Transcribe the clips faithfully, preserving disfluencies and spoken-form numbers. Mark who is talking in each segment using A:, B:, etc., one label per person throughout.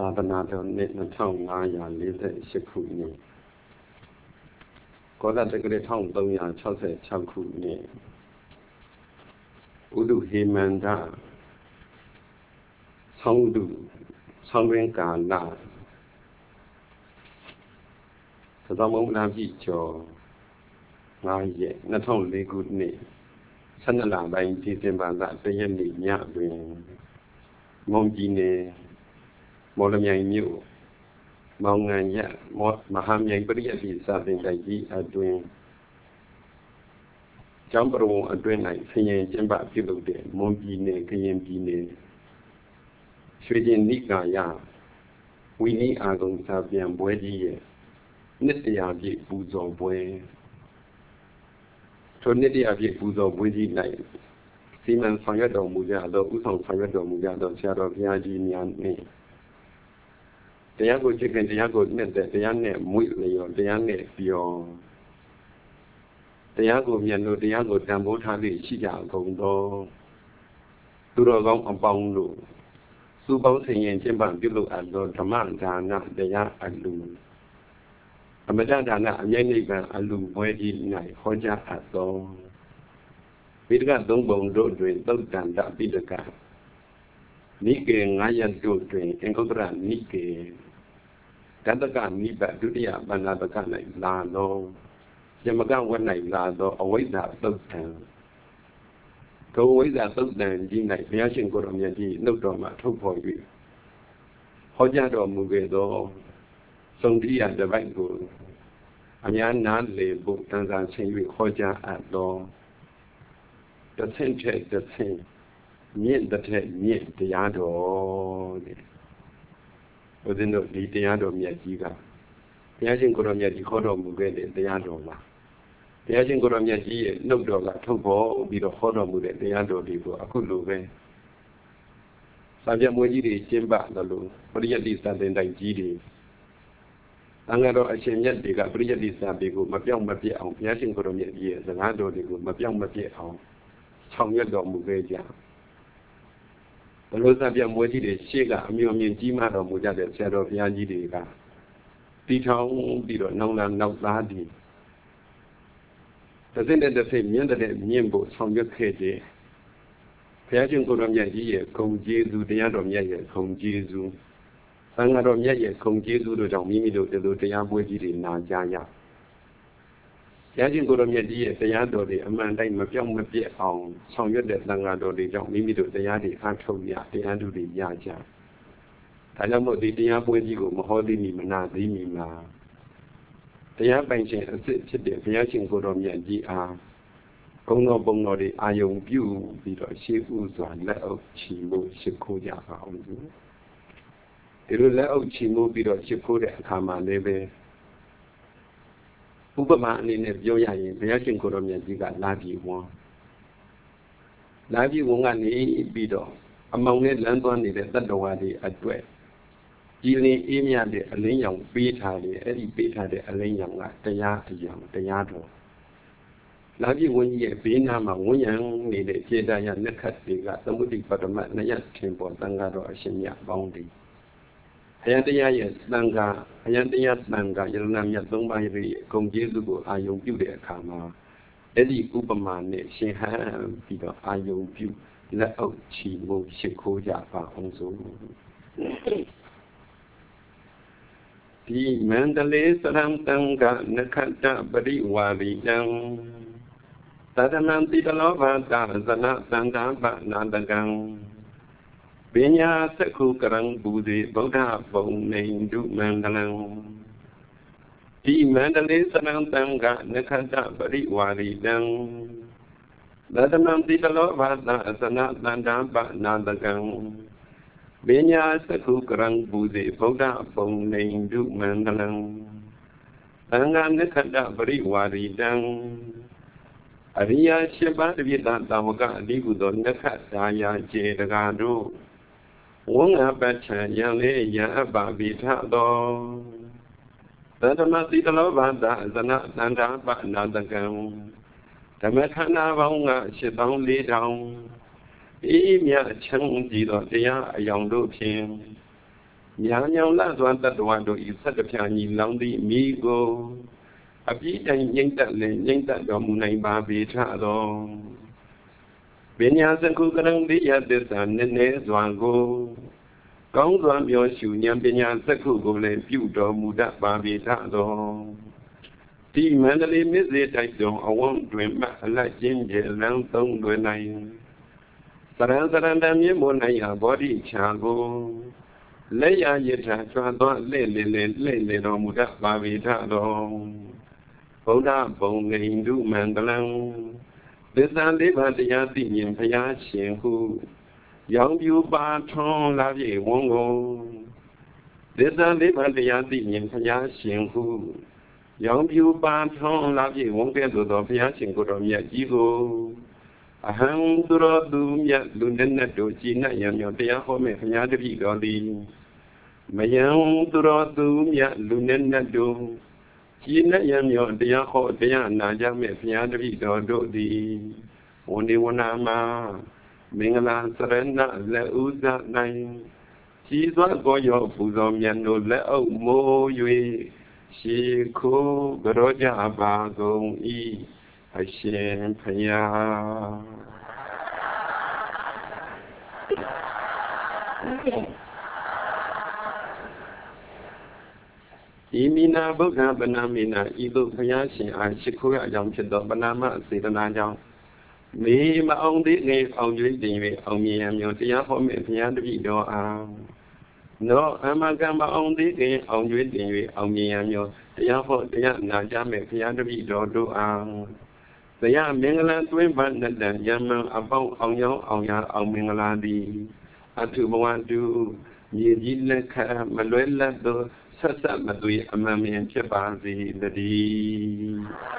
A: သာသနာတော်နှစ်နှစ်ထောင်ငါးရာလေးဆယ်ရှစ်ခုနှစ်ကောသတက္ကရာတစ်ထောင်သုံးရာခြောက်ဆယ်ခြောက်ခုနှစ်ဥဒုဟေမန္တဆောင်းဥဒုဆောင်းတွင်ကာလသဇမုံနာပြည့်ကျော်ငါးရက်နှစ်ထောင်လေးခုနှစ်ဆယ်နှစ်လပိုင်းဒီဇင်ဘာလတစ်ရက်နေ့ညတွင်မွန်ပြည်နယ်မော်လမြိုင်မြို့မောင်ငံရမဟာမြိုင်ပရိယတ်ပြည်စာသင်တိုက်ကြီးအတွင်ကျောင်းပရုံအတွင်၌ဆင်ရင်ကျင်းပပြုလုပ်တဲ့မွန်ပြည်နယ်ကရင်ပြည်နယ်ရွှေကျင်နိကာယဝီနီအာဂုံစာပြန်ပွဲကြီးရဲ့နှစ်တရာပြည့်ပူဇော်ပွဲထိုနှစ်တရာပြည့်ပူဇော်ပွဲကြီး၌စီမံဆောင်ရွက်တော်မူကြသောဥဆောင်ဆောင်ရွက်တော်မူကြသောဆရာတော်ဘုရားကြီးများနှင့်တရားကိုချစ်ခင်တရားကိုနှစ်သက်တရားနဲ့မွေ့လျော်တရားနဲ့ပြောတရားကိုမြတ်လို့တရားကိုတန်ဖိုးထားပြီးရှိကြကုန်သောသူတော်ကောင်းအပေါင်းတို့စုပေါင်းဆင်ရင်ကျင့်ပပြုလုပ်အပ်သောဓမ္မဒါနတရားအလူအမတဒါနအမြဲနိဗ္ဗာန်အလူပွဲကြီး၌ဟောကြားအပ်သောဝိတကသုံးပုံတို့တွင်သုတ်တန်တပိဋကနိကေငါးရပ်တို့တွင်အင်္ဂုတ္တရနိကေတတကနိဗ္ဗာန်ဒုတိယပဏ္ဏတက၌လာသောယမကဝတ်၌လာသောအဝိဇ္ဇသုတ်တံထိုအဝိဇ္ဇသုတ်တံကြီး၌ဘုရားရှင်ကိုယ်တော်မြတ်ကြီးနှုတ်တော်မှာထုတ်ဖော်၍ဟောကြားတော်မူခဲ့သောသုံးတိယတစ်ပိုက်ကိုအများနားလေဖို့တန်ဆာဆင်၍ဟောကြားအပ်သောတစ်ဆင့်ထက်တစ်ဆင့်မြင့်တစ်ထက်မြင့်တရားတော်တဲ့ဘုရင်တို့ဒီတရားတော်မြတ်ကြီးကဘုရားရှင်ကိုယ်တော်မြတ်ကြီးခေါ်တော်မူခဲ့တဲ့တရားတော်ပါဘုရားရှင်ကိုယ်တော်မြတ်ကြီးရဲ့နှုတ်တော်ကထုတ်ပေါ်ပြီးတော့ဟောတော်မူတဲ့တရားတော်တွေကိုအခုလိုပဲစာပြမွေးကြီးတွေကျင်းပတယ်လို့ပရိယတ္တိစာသင်တိုက်ကြီးတွေအငါတော်အရှင်မြတ်တွေကပရိယတ္တိစာပေကိုမပြောင်းမပြတ်အောင်ဘုရားရှင်ကိုယ်တော်မြတ်ကြီးရဲ့စကားတော်တွေကိုမပြောင်းမပြတ်အောင်ဆောင်ရွက်တော်မူခဲ့ကြဘလို့စာပြမွေးကြီးတွေရှေ့ကအမျိုးအမြင့်ကြီးမားတော်မူကြတဲ့ဆရာတော်ဘုရားကြီးတွေကတီထောင်ပြီးတော့နောင်လာနောက်သားဒီတစ်စိတဲ့တစ်စိမြင့်တဲ့မြင့်ဖို့ဆောင်ရွက်ခဲ့တဲ့ဘုရားရှင်ကိုယ်တော်မြတ်ကြီးရဲ့ဂုဏ်ကျေးဇူးတရားတော်မြတ်ရဲ့ဂုဏ်ကျေးဇူးသံဃာတော်မြတ်ရဲ့ဂုဏ်ကျေးဇူးတို့ကြောင့်မိမိတို့ဒီလိုတရားပွဲကြီးတွေနာကြရဘုရားရှင်ကိုယ်တော်မြတ်ကြီးရဲ့တရားတော်တွေအမှန်တိုင်းမပြောင်းမပြတ်အောင်ဆောင်ရွက်တဲ့သံဃာတော်တွေကြောင့်မိမိတို့တရားတွေအားထုတ်ရတရားဓုတွေရကြဒါကြောင့်မို့ဒီတရားပွဲကြီးကိုမဟောသိမီမနာသိမီမှာတရားပိုင်ရှင်အစစ်ဖြစ်တဲ့ဘုရားရှင်ကိုယ်တော်မြတ်ကြီးအားဂုဏ်တော်ပုံတော်တွေအာယုံပြုပြီးတော့ရှေးဥစွာလက်အုပ်ချီမှုရှိခိုးကြပါအောင်ဒီလိုလက်အုပ်ချီမှုပြီးတော့ရှိခိုးတဲ့အခါမှာလည်းပဲဥပမာအနေနဲ့ပြောရရင်ဘုရားရှင်ကိုယ်တော်မြတ်ကြီးကလာပြီးဝန်းလာပြီးဝန်းကနေပြီးတော့အမောင်နဲ့လမ်းသွားနေတဲ့တတ္တဝါတွေအတွက်ကြည်လင်အေးမြတဲ့အလင်းရောင်ပေးထားတယ်အဲ့ဒီပေးထားတဲ့အလင်းရောင်ကတရားအရောင်တရားတော်လာပြီးဝန်းကြီးရဲ့ဘေးနားမှာဝန်းရံနေတဲ့ခြေတရလက်ခတ်တွေကသမုဒိပတ္တမနှစ်ရထင်ပေါ်သံဃာတော်အရှင်မြတ်ပေါင်းတွေအယံတရားရဲ့သံဃာအယံတရားသံဃာယရဏမြတ်သုံးပါးရဲ့ဂုဏ်ကျေးဇူးကိုအာယုံပြုတဲ့အခါမှာအဲ့ဒီဥပမာနဲ့ရှင်ဟန်ပြီးတော့အာယုံပြုလက်အုပ်ချီမှုရှိခိုးကြပါအောင်စို့ဒီမန္တလေးစရံတံကနခတ္တပရိဝါရိတံသဒ္ဒနံတိတလောဘတာဇနသန္တာပနာတကံပညာသက္ခုကရံဘူဇေဗုဒ္ဓဘုံနေတုမန္တလံဒီမန္တလေးစရံတံကနခတ္တပရိဝါရိတံသဒ္ဒနံတိတလောဘတာဇနသန္တာပနာတကံပညာသက္ခုကရံဘူဇေဗုဒ္ဓဘုံနေတုမန္တလံသံဃာနခတ္တပရိဝါရိတံအရိယာရှိပါးတပိတသာဝကအတိကုသောနခတာယာကျေတကားတို့ဝင္ငပဋ္ဌံယံလေးယံအပ္ပပိထသောသတ္တမတိတလောဘတာဇနသန္တာပနာတကံဓမ္မခန္ဓာပေါင်းကရှစ်သောင်းလေးထောင်ဤမြတ်ချမ်းကြည်သောတရားအယောင်တို့ဖြင့် Yang yang lah tuan tak tuan tu isa kepiani lang di migo. Abi dan yang tak le yang tak do munai ba bi tha do. Benya san ku kadang di ya de san ne ne tuan go. Kong tuan bio shu nyam benya sak ku ko le pyu do mu da ba bi tha do. Ti mandali mi se tai do awang twin ma la chin je lang tong dwe nai. Saran saran da mi mo nai ya body cha go. Lay ya yita chuan doa le le le le le do muda ba vi tha do. Buddha bong le hindu mangalang. Desan le ba tia ti nyin phaya shin hu. Yang byu ba thong la vie wong go. Desan le ba tia ti nyin phaya shin hu. Yang byu ba thong la vie wong ke do do phaya shin ko do myat ji go. Ahang tu ro tu myat lu nen na do chi na yam yo tia ho me phaya de bi do li. Mayang tu ro tu myat lu nen na do. Chi na yam yo tia ho tia na ja me phaya de bi do do di. Woni wona ma Mingala sarana le uza nai. Chi zwa go yo pu zo myan no le au mo yue. Shi ko gro ja ba gong i. A shen phaya. Imina Buddha Banamina, Ibu Payashi, I Shikura Young Chido Banama, Sidana Young. Me, my own dignity, on you, on me, and your dear home, and the video are. No, I'm a gamba on dignity, on you, on me, and your dear home, dear Najame, the video do are. The young Mingala twin button that Yaman about on your on your on Mingaladi. At two one do. Yidilaka Manuela do Sasa Madui Amami and Chabazi the D.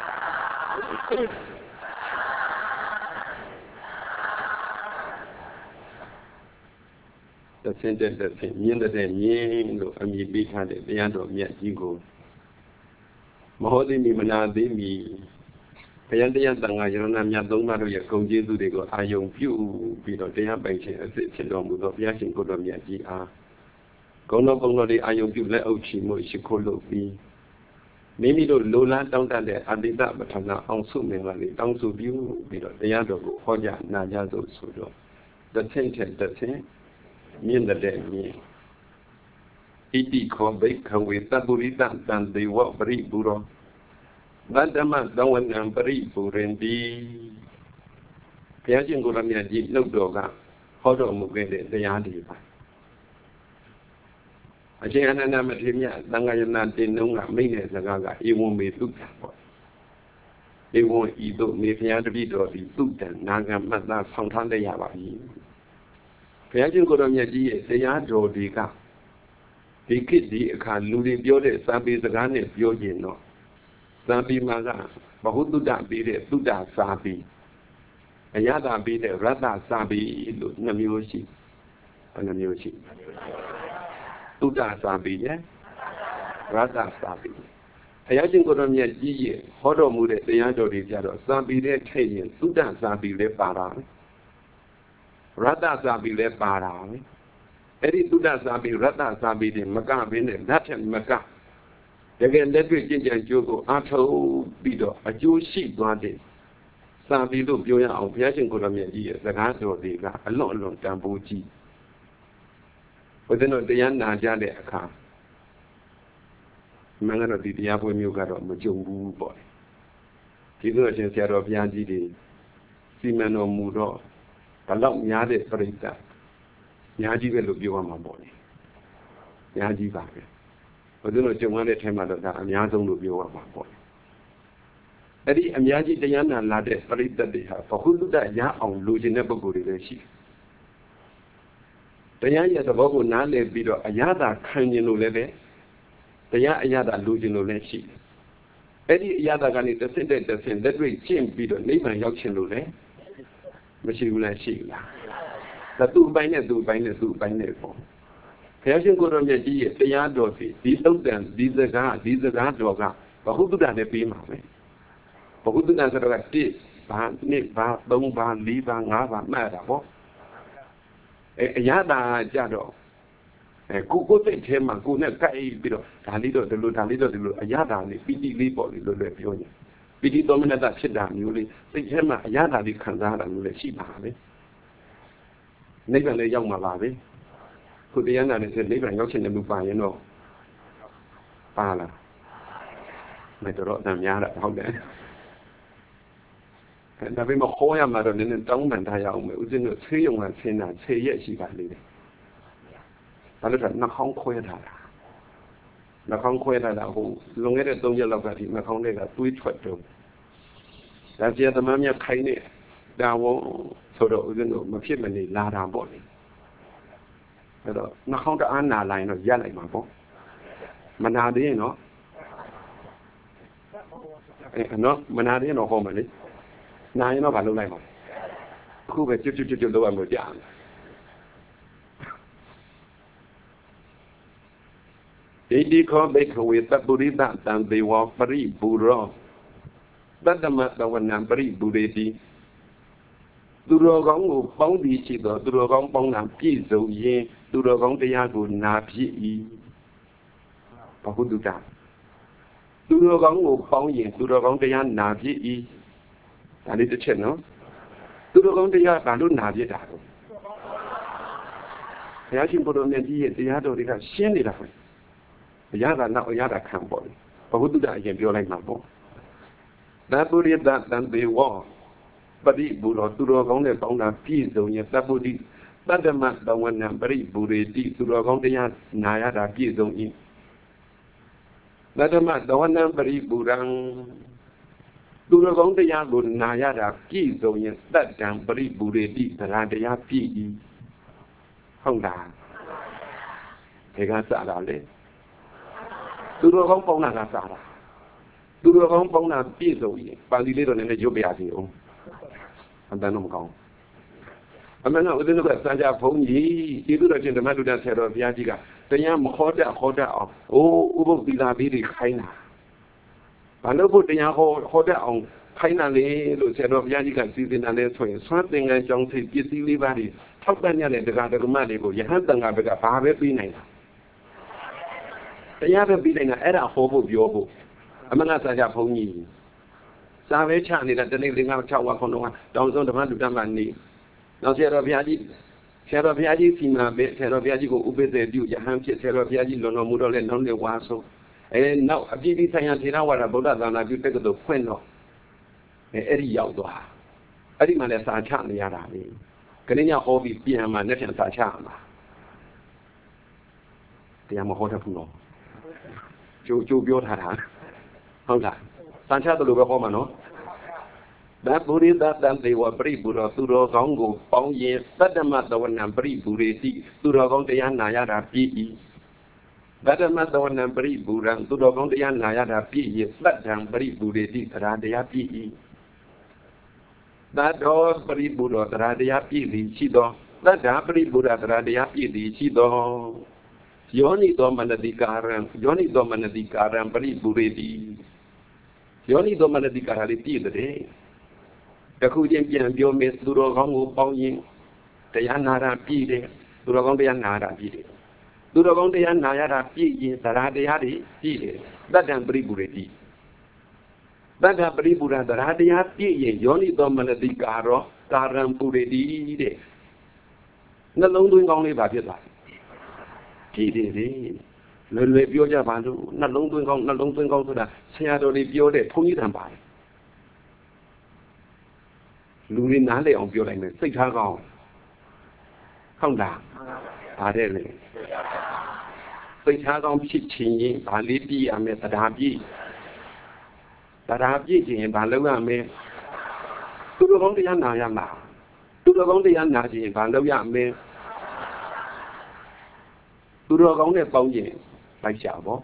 A: The sentence that said, Yenda de Yin, Ami Bita de Biando Miajigo. Mahodi Mimana de me. Payandayan Tanga Yona Yadonga Yakonji do they go Ayong Pew, Peter Dea Banking, a Sidon with Yashin Kodomia G R. Gono Gono de Ayong Pew let Ochi Mo Shikolo be. Maybe the Lola down there, Adida Batana, on Sumingly, down to view, Peter Deado, Hoya, Nayazo Sudo. The sentence that say, mean the day me. Iti called Bacon with Taburita than they walk very buro. Badama don't want very burendi. Piagin Goramia did no doga. Hodo Mugede, the Yadiba. I say, Anna Matimia, Dangayana didn't know that me as a gaga, it won't be looked at. It won't eat me Piadabi or be looked at Naga Mata Fontana Yabai. Piagin Goramia, the Yado Diga. The kid, the can lose your Sabi the Gane, Yojino. Sabi Maga, but who do that be there? Do that Sabi. A yada be there, rather Sabi, Namushi. Namushi. Do that Sabi, yeah? Rather Sabi. A yajin Godomia G, Hodo Mude, the Yado de Jado, Sabi de Tayan, do that Sabi le Para. Rather Sabi le Para. Eddie do that Sabi, rather Sabi de Maga, that and Maga. Again, let me change and Jogo, Ato Bido, a Jewish sheep wanted. Some people, Joya, of Piachin Golamia, the Gato de La, a long, long Tambuchi. But then the young Najade a car. Mangano di Diabo Mugaro, Majungu boy. People in Seattle of Yanji, Simano Mudo, a long Yade Frita. Yaji will be one boy. Yaji Baker. But then I wanted him at that, and Yazon will be one boy. Eddie and Yaji Diana Lade, Farid that they have, for who do that ya on losing never go to the sheep. The Yaya the Bobo Nale Bido, Ayada Kanyan Leve, the Yayada losing no sheep. Eddie Yada Gani, the sentence that said that way, Jim Bido, name and Yakshin Lule, Machine sheep. The two binders do binders do binders for. Piachin Godomia G, the Yadosi, these of them, these are God, these are God dog, but who do that they be my way? But who do that like this? Ban, Nick, Ban, Dong, Ban, Lee, Ban, Ava, Matter, what? A Yada Jado. ကိုကိုစိတ်ထဲမှာကိုနဲ့ကြိုက်ပြီးတော့ဒါလေးတော့ဒီလိုဒါလေးတော့ဒီလိုအရသာလေးပီတိလေးပေါ့လေလို့လည်းပြောရင်ပီတိသောမနတဖြစ်တာမျိုးလေးစိတ်ထဲမှာအရသာလေးခံစားရတာမျိုးလည်းရှိပါပဲနိဗ္ဗာန်လည်းရောက်မှာပါပဲခုတရားနာနေတဲ့နိဗ္ဗာန်ရောက်ချင်တဲ့လူပါရင်တော့ပါလားမတော်တော့များတာဟုတ်တယ်ဒါပေမဲ့ခေါ်ရမှာတော့နည်းနည်းတောင်းပန်ထားရအောင်မယ်ဦးဇင်းတို့ဆေးရုံကဆင်းတာဆယ်ရက်ရှိပါလိမ့်မယ်ဒါလို့ဆိုနှာခေါင်းခွဲထားတာနှာခေါင်းခွဲထားတာဟိုလွန်ခဲ့တဲ့သုံးရက်လောက်ကဒီနှာခေါင်းတွေကသွေးထွက်တော့ဒါကျေသမားများခိုင်းနေဒါဝဆိုတော့ဦးဇင်းတို့မဖြစ်မနေလာတာပေါ့လေအဲ့တော့နှာခေါင်းတအားနာလာရင်တော့ရက်လိုက်မှာပေါ့မနာသေးရင်တော့အဲ့နော်မနာသေးရင်တော့ဟောမယ်လေနာရင်တော့မလုပ်လိုက်ပါအခုပဲကျွတ်ကျွတ်ကျွတ်လောက်အောင်လို့ကြားဣတိခောဘိက္ခဝေတပုရိသတံဒေဝပရိပူရောတတ္တမတဝနံပရိပူရေတိသူတော်ကောင်းကိုပေါင်းပြီးရှိသောသူတော်ကောင်းပေါင်းတာပြည့်စုံရင်သူတော်ကောင်းတရားကိုနာဖြစ်၏ဘဟုတုတသူတော်ကောင်းကိုပေါင်းရင်သူတော်ကောင်းတရားနာဖြစ်၏ဒါလေးတစ်ချက်နော်သူတော်ကောင်းတရားဘာလို့နာဖြစ်တာလဲဘုရားရှင်ဘုရားမြတ်ကြီးရဲ့တရားတော်တွေကရှင်းနေတာပဲအရာကနောက်အရာကခံပေါ့လေဘဟုတုတအရင်ပြောလိုက်မှာပေါ့သဗ္ဗုရိတတံဒေဝပရိပူရောသူတော်ကောင်းတဲ့ပေါင်းတာပြည့်စုံရင်သဗ္ဗုတိတတ္တမတဝနံပရိပူရေတိသူတော်ကောင်းတရားနာရတာပြည့်စုံ၏တတ္တမတဝနံပရိပူရံသူတော်ကောင်းတရားကိုနာရတာပြည့်စုံရင်တတ္တံပရိပူရေတိတရားတရားပြည့်၏ဟုတ်လားဒီကစားတာလေသူတော်ကောင်းပေါင်းတာကစားတာသူတော်ကောင်းပေါင်းတာပြည့်စုံရင်ပါဠိလေးတော့နည်းနည်းရုပ်ပြရစီအောင်အတန်းတော့မကောင်းအမှန်တော့ဦးဇင်းတို့ကစံကြဘုန်းကြီးဒီလိုတော့ရှင်ဓမ္မလူတ္တဆရာတော်ဘုရားကြီးကတရားမခေါ်တတ်ခေါ်တတ်အောင်အိုးဥပုပ်သီလာပြီးတွေခိုင်းတာဘာလို့ဘုတရားဟောဟောတတ်အောင်ခိုင်းတာလေလို့ဆရာတော်ဘုရားကြီးကစီစဉ်တာလဲဆိုရင်ဆွမ်းသင်္ကန်းကြောင့်စိတ်ပစ္စည်းလေးပါးတွေထောက်ပံ့ရတဲ့တရားဓမ္မတွေကိုယဟန်တန်ခါဘက်ကဘာပဲပြီးနိုင်တာတရားပဲပြီးနိုင်တာအဲ့ဒါဟောဖို့ပြောဖို့အမှန်ကစံကြဘုန်းကြီးစာပဲချနေတာတနေ့လေးငါး၆ဝါခုနကတောင်စုံဓမ္မလူတ္တမနေနောက်ဆရာတော်ဘုရားကြီးဆရာတော်ဘုရားကြီးစီမံပဲဆရာတော်ဘုရားကြီးကိုဥပ္ပဒေပြုယဟန်ဖြစ်ဆရာတော်ဘုရားကြီးလွန်တော်မူတော့လဲနောက်နေ့ဝါဆုံးအဲနောက်အပြည့်အဆိုင်ရာထေရဝါဒဗုဒ္ဓသာသနာပြုတက္ကသိုလ်ဖွင့်တော့အဲအဲ့ဒီရောက်သွားအဲ့ဒီမှာလဲစာချနေရတာလေခဏညဟောပြီးပြန်မှလက်ဖြင့်စာချရမှာတရားမဟောတတ်ဘူးနော်ကြိုကြိုပြောထားတာဟုတ်လားစာချတယ်လို့ပဲဟောမှာနော်သဗ္ဗုရိတတံဒေဝပရိပူရောသူတော်ကောင်းကိုပေါင်းရင်သတ္တမတဝနံပရိပူရေတိသူတော်ကောင်းတရားနာရတာပြည့်၏သတ္တမတဝနံပရိပူရံသူတော်ကောင်းတရားနာရတာပြည့်၏သတ္တံပရိပူရေတိတရားတရားပြည့်၏သတ္တောပရိပူရောတရားတရားပြည့်သည်ရှိသောသတ္တပရိပူရတရားတရားပြည့်သည်ရှိသောယောနိသောမနတိကာရံယောနိသောမနတိကာရံပရိပူရေတိယောနိသောမနတိကာရလေးပြည့်တဲ့တခုချင်းပြန်ပြောမယ်သူတော်ကောင်းကိုပေါင်းရင်တရားနာတာပြည့်တယ်သူတော်ကောင်းတရားနာတာပြည့်တယ်သူတော်ကောင်းတရားနာရတာပြည့်ရင်သရတရားတွေပြည့်တယ်တတ္တံပရိပူရေတိတတ္တပရိပူရသရတရားပြည့်ရင်ယောနိသောမနတိကာရောကာရံပူရေတိတဲ့နှလုံးသွင်းကောင်းလေးပါဖြစ်သွားပြည့်တယ်လေလွယ်လွယ်ပြောကြပါလို့နှလုံးသွင်းကောင်းနှလုံးသွင်းကောင်းဆိုတာဆရာတော်တွေပြောတဲ့ဘုန်းကြီးတန်ပါတယ်လူတွေနားလည်အောင်ပြောလိုက်မယ်စိတ်ထားကောင်းဟုတ်လားဗါတဲ့လေစိတ်ထားကောင်းဖြစ်ခြင်းရင်ဗာလေးပြည့်ရမယ်တရားပြည့်တရားပြည့်ခြင်းရင်ဗာလုပ်ရမယ်သူတော်ကောင်းတရားနာရမှာသူတော်ကောင်းတရားနာခြင်းဗာလုပ်ရမယ်သူတော်ကောင်းနဲ့ပေါင်းခြင်းလိုက်ရှာပေါ့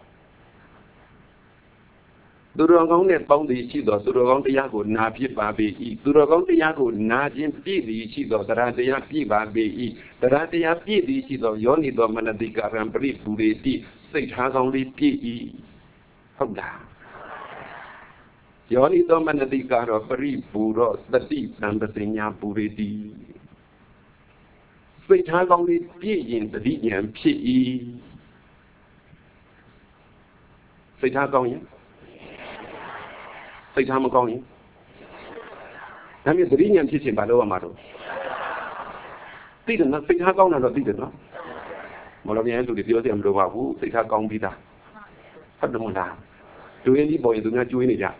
A: သူတော်ကောင်းနဲ့ပေါင်းသည်ရှိသောသူတော်ကောင်းတရားကိုနာဖြစ်ပါပေ၏သူတော်ကောင်းတရားကိုနာခြင်းပြည့်သည်ရှိသောတရားတရားပြည့်ပါပေ၏တရားတရားပြည့်သည်ရှိသောယောနိသောမနတိကာရံပရိပူရေတိစိတ်ထားကောင်းလေးပြည့်၏ဟုတ်လားယောနိသောမနတိကာရောပရိပူရောသတိတံပစညာပူရေတိစိတ်ထားကောင်းလေးပြည့်ရင်တတိဉာဏ်ဖြစ်၏စိတ်ထားကောင်းရင်စိတ်ထားမကောင်းရင်ဒါမျိုးတတိဉာဏ်ဖြစ်ခြင်းဘာလို့ရမှာတော့သိတယ်နော်စိတ်ထားကောင်းတာတော့သိတယ်နော်မလို့ပြန်လူတွေပြောစရာမလိုပါဘူးစိတ်ထားကောင်းပြီးသားဟုတ်တယ်မလားကျွေးကြီးပေါ်ရင်သူများကျွေးနေကြ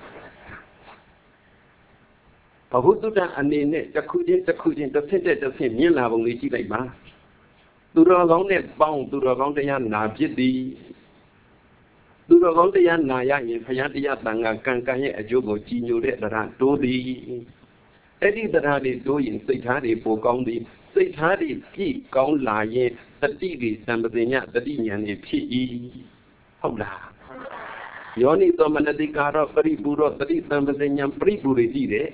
A: ဘဟုတုတ္တအနေနဲ့တစ်ခုချင်းတစ်ခုချင်းတစ်ဆင့်တစ်ဆင့်မြင်လာပုံလေးကြည့်လိုက်ပါသူတော်ကောင်းနဲ့ပေါင်းသူတော်ကောင်းတရားနာဖြစ်သည်သူတော်ကောင်းတရားနာရရင်ဘုရားတရားတန်ခါကံကံရဲ့အကျိုးကိုကြည်ညိုတဲ့တရားတိုးသည်အဲ့ဒီတရားတွေတိုးရင်စိတ်ထားတွေပိုကောင်းသည်စိတ်ထားတွေပြည့်ကောင်းလာရင်တတိတွေသံပတိညတတိဉာဏ်တွေဖြစ်၏ဟုတ်လားယောနိသောမနတိကာရောပရိပူရောတတိသံပတိညံပရိပူတွေကြည့်တယ်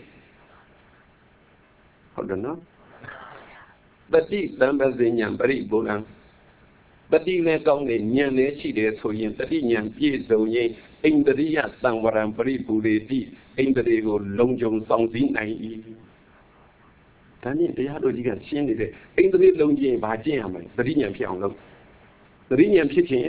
A: ဟုတ်တယ်နော်တတိသံပတိညံပရိပူရံတတိနဲ့ကောင်းတဲ့ဉာဏ်နဲ့ရှိတယ်ဆိုရင်တတိဉာဏ်ပြည့်စုံရင်ဣန္ဒြိယသံဝရံပရိပူတွေတိဣန္ဒြေကိုလုံခြုံဆောင်စည်းနိုင်၏ဒါနဲ့တရားတော်ကြီးကရှင်းနေတယ်ဣန္ဒြေလုံခြုံဘာကျင့်ရမလဲတတိဉာဏ်ဖြစ်အောင်လုပ်တတိဉာဏ်ဖြစ်ခြင်း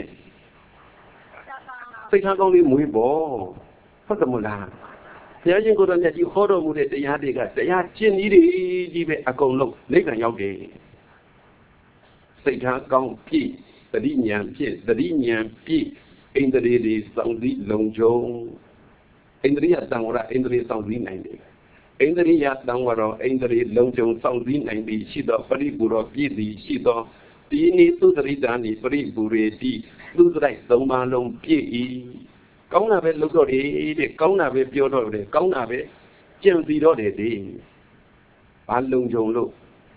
A: စိတ်ထားကောင်းလေးမွေးပေါ်ဟုတ်တယ်မလားဘုရားရှင်ကိုယ်တော်မြတ်ကြီးဟောတော်မူတဲ့တရားတွေကတရားကျင့်နည်းတွေကြီးပဲအကုန်လုံးနိဗ္ဗာန်ရောက်တယ်စိတ်ထားကောင်းပြည့်တတိဉာဏ်ဖြစ်တတိဉာဏ်ပြည့်ဣန္ဒြေတွေစောင့်စည်းလုံခြုံဣန္ဒြိယတံဝရဣန္ဒြေစောင့်စည်းနိုင်တယ်ဣန္ဒြိယတံဝရဣန္ဒြေလုံခြုံစောင့်စည်းနိုင်သည်ရှိသောပရိပူရောပြည့်သည်ရှိသောဒီနိသုတရိတံနိပရိပူရေတိသူစရိုက်သုံးပါးလုံးပြည့်၏ကောင်းတာပဲလုပ်တော့တယ်တဲ့ကောင်းတာပဲပြောတော့တယ်ကောင်းတာပဲကြံစီတော့တယ်တဲ့ဘာလုံခြုံလို့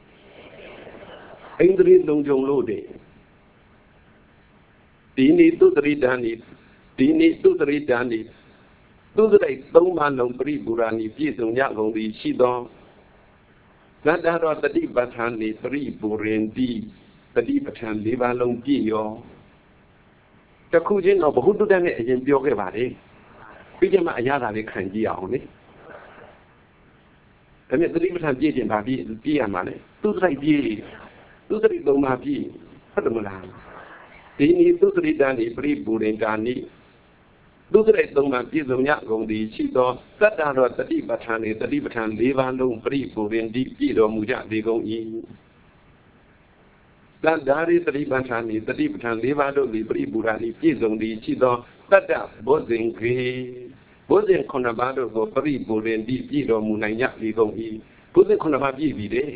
A: ဣန္ဒြေလုံခြုံလို့တဲ့ဒီနိသုတရိတံနိဒီနိသုတရိတံနိသူစရိုက်သုံးပါးလုံးပရိပူရာနိပြည့်စုံကြကုန်သည်ရှိသောသတ္တရောတတိပဋ္ဌာန်နိပရိပူရင်တိတတိပဋ္ဌာန်၄ပါးလုံးပြည့်ရောတခုချင်းတော့ဘဟုတုတ္တနဲ့အရင်ပြောခဲ့ပါလေပြီးကြမှာအရသာလေးခံကြည့်အောင်လေဒါမြဲတတိပဋ္ဌာန်ပြည့်ခြင်းဗာပြည့်ပြည့်ရမှာလေသူစရိုက်ပြည့်သူစရိုက်သုံးပါးပြည့်ဟုတ်တယ်မလားဒီနိသူစရိတန်ဒီပရိပူရင်တာနိသူစရိုက်သုံးပါးပြည့်စုံညကုန်သည်ရှိသောတတ္တရောတတိပဋ္ဌာန်ဒီတတိပဋ္ဌာန်၄ပါးလုံးပရိပူရင်ဒီပြည့်တော်မူကြသေးကုန်၏တတ္တာရိတတိပဋ္ဌာန်ဒီတတိပဋ္ဌာန်၄ပါးလုံးဒီပရိပူရာနိပြည့်စုံသည်ရှိသောတတ္တဘောဇင်ခေဘောဇင်ခုနှစ်ပါးတို့ကိုပရိပူရင်ဒီပြည့်တော်မူနိုင်ကြသေးကုန်၏ဘောဇင်ခုနှစ်ပါးပြည့်ပြီတဲ့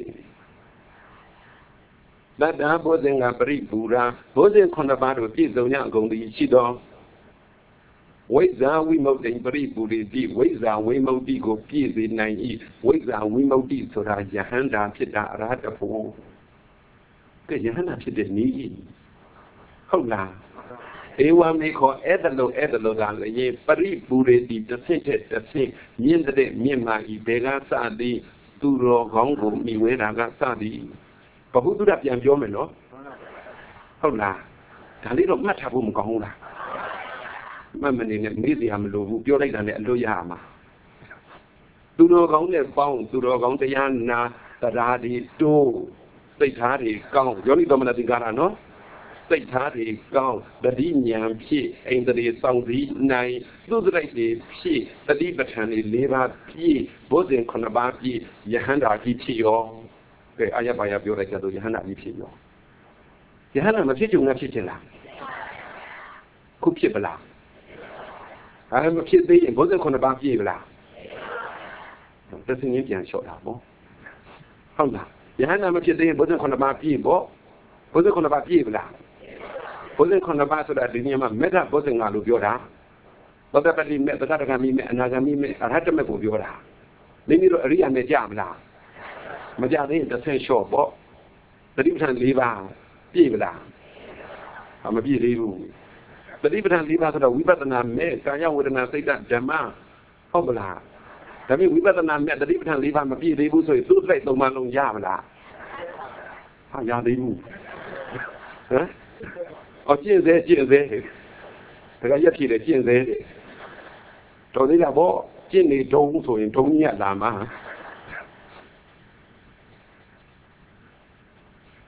A: တတ္တဘောဇင်ကပရိပူရာဘောဇင်ခုနှစ်ပါးတို့ပြည့်စုံညကုန်သည်ရှိသောဝိဇ္ဇာဝိမု ക്തി ပရိပူရိတိဝိဇ္ဇာဝိမု ക്തി ကိုပြည့်စေနိုင်၏ဝိဇ္ဇာဝိမု ക്തി ဆိုတာယဟန္တာဖြစ်တာအရဟတဖို့ကဲယဟန္တာဖြစ်တဲ့နည်းဟုတ်လားဧဝမေခောအဲ့ဒါလို့အဲ့ဒါလို့လာလေပရိပူရိတိတစ်ဆင့်တစ်ဆင့်မြင့်တဲ့မြင့်မာဤဘေကစသည်သူတော်ကောင်းကိုမိဝဲတာကစသည်ဘဟုတုတ္တပြန်ပြောမယ်နော်ဟုတ်လားဒါလေးတော့မှတ်ထားဖို့မကောင်းဘူးလားမှတ်မနေနဲ့မေးစရာမလိုဘူးပြောလိုက်တာနဲ့အလို့ရမှာသူတော်ကောင်းနဲ့ပေါင်းသူတော်ကောင်းတရားနာတရားတွေတိုးစိတ်ထားတွေကောင်းယောနိသောမနတိကာရနော်စိတ်ထားတွေကောင်းတတိဉာဏ်ဖြစ်ဣန္ဒြေစောင့်စည်းနိုင်သူစရိုက်တွေဖြစ်တတိပဋ္ဌာန်တွေ၄ပါးပြည့်ဘောဇင်ခုနှစ်ပါးပြည့်ယဟန္တာကြီးဖြစ်ရောကဲအာရပါရပြောလိုက်ကြတော့ယဟန္တာကြီးဖြစ်ရောယဟန္တာမဖြစ်ကြုံနဲ့ဖြစ်ချင်လားခုဖြစ်ပလားအဲမဖြစ်သေးရင်ဘောဇင်ခုနှစ်ပါးပြည့်ပလားတသင်းချင်းပြန်လျှော့တာပေါ့ဟုတ်လားယဟန္တာမဖြစ်သေးရင်ဘောဇင်ခုနှစ်ပါးပြည့်ပေါ့ဘောဇင်ခုနှစ်ပါးပြည့်ပလားဘောဇင်ခုနှစ်ပါးဆိုတာဒီနေရာမှာမေတ္တာဘောဇင်ကလို့ပြောတာသောတပတိမေတ္တာတဂမိမေအနာဂမိမေအရဟတမေကိုပြောတာမိမိတို့အရိယာမေကြမလားမကြသေးရင်တစ်ဆင့်လျှော့ပေါ့တတိပဋ္ဌာန်၄ပါးပြည့်ပလားမပြည့်သေးဘူးတတိပဋ္ဌာန်၄ပါးဆိုတော့ဝိပဿနာမဲ့ကာယဝေဒနာစိတ်ဓမ္မဟုတ်ပလားဒါပေမဲ့ဝိပဿနာမဲ့တတိပဋ္ဌာန်၄ပါးမပြည့်သေးဘူးဆိုရင်သူ့စိတ်သုံးပါးလုံးရမလားဟာရသေးဘူးဟမ်အော်ကျင့်စေကျင့်စေဒါကရက်ဖြစ်တယ်ကျင့်စေတော်သေးလားဗောကျင့်နေတုံးဆိုရင်တုံးကြီးရလာမှာ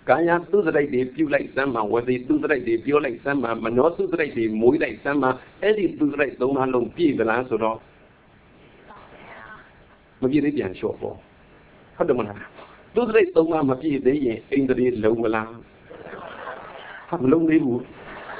A: ကာယသုစရိုက်တွေပြုလိုက်စမ်းမှာဝစီသုစရိုက်တွေပြောလိုက်စမ်းမှာမနောသုစရိုက်တွေမွေးလိုက်စမ်းမှာအဲ့ဒီသုစရိုက်သုံးပါးလုံးပြည့်သလားဆိုတော့မပြည့်သေးပြန်လျှော့ပေါ့ဟုတ်တယ်မလားသုစရိုက်သုံးပါးမပြည့်သေးရင်အိန္ဒြေလုံးမလားဟာမလုံးသေးဘူး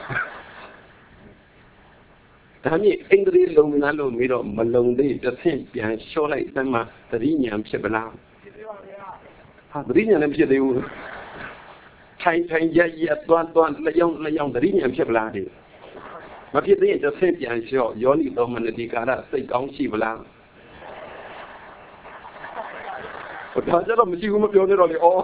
A: ဒါမြင့်အိန္ဒြေလုံးမလားလို့မေးတော့မလုံးသေးတစ်ဆင့်ပြန်လျှော့လိုက်စမ်းမှာသတိဉာဏ်ဖြစ်ပလားဟာသတိဉာဏ်လည်းဖြစ်သေးဘူးထိုင်ထိုင်ရရတွန်းတွန်းလျောင်းလျောင်းသတိဉာဏ်ဖြစ်ပလားဒီမဖြစ်သေးရင်တစ်ဆင့်ပြန်လျှော့ယောနိသောမနတိကာရစိတ်ကောင်းရှိပလားဒါကြတော့မရှိဘူးမပြောနေတော့လေဩ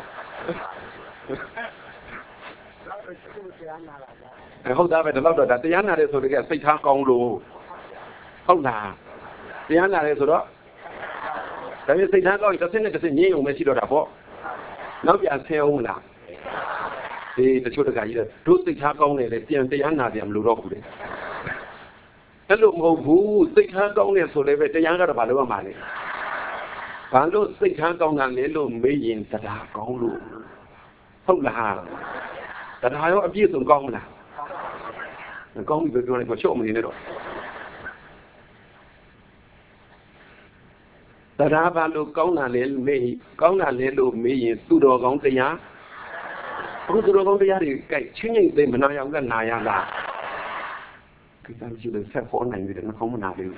A: ဟုတ်တာပဲဒီလောက်တော့ဒါတရားနာတယ်ဆိုတော့စိတ်ထားကောင်းလို့ဟုတ်လားတရားနာတယ်ဆိုတော့ဒါပေမဲ့စိတ်ထားကောင်းရင်တစ်ဆင့်နဲ့တစ်ဆင့်ညင်းုံပဲရှိတော့တာပေါ့နောက်ပြန်ဆင်းအောင်လားဒီတချို့တခါကြီးတို့စိတ်ထားကောင်းတယ်လေပြန်တရားနာပြန်မလို့တော့ဘူးလေအဲ့လိုမဟုတ်ဘူးစိတ်ထားကောင်းတယ်ဆိုလည်းပဲတရားကတော့ဘာလို့ရမှာလဲဘာလို့စိတ်ထားကောင်းတာလဲလို့မေးရင်တရားကောင်းလို့ဟုတ်လားတရားရောအပြည့်စုံကောင်းလားမကောင်းဘူးပြောလိုက်တော့ချော့မနေနဲ့တော့တရားဘာလို့ကောင်းတာလဲမေးကောင်းတာလဲလို့မေးရင်သူတော်ကောင်းတရားဘုသူတော်ကောင်းတရားတွေကြိုက်ချင်းချင်းသိမနာအောင်ကနာရလားကိစ္စမရှိလို့ဆက်ဖို့နိုင်ပြီတော့မမနာဘူး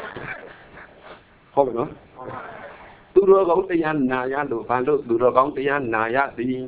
A: ဟုတ်ပြီနော်သူတော်ကောင်းတရားနာရလို့ဘာလို့သူတော်ကောင်းတရားနာရသည်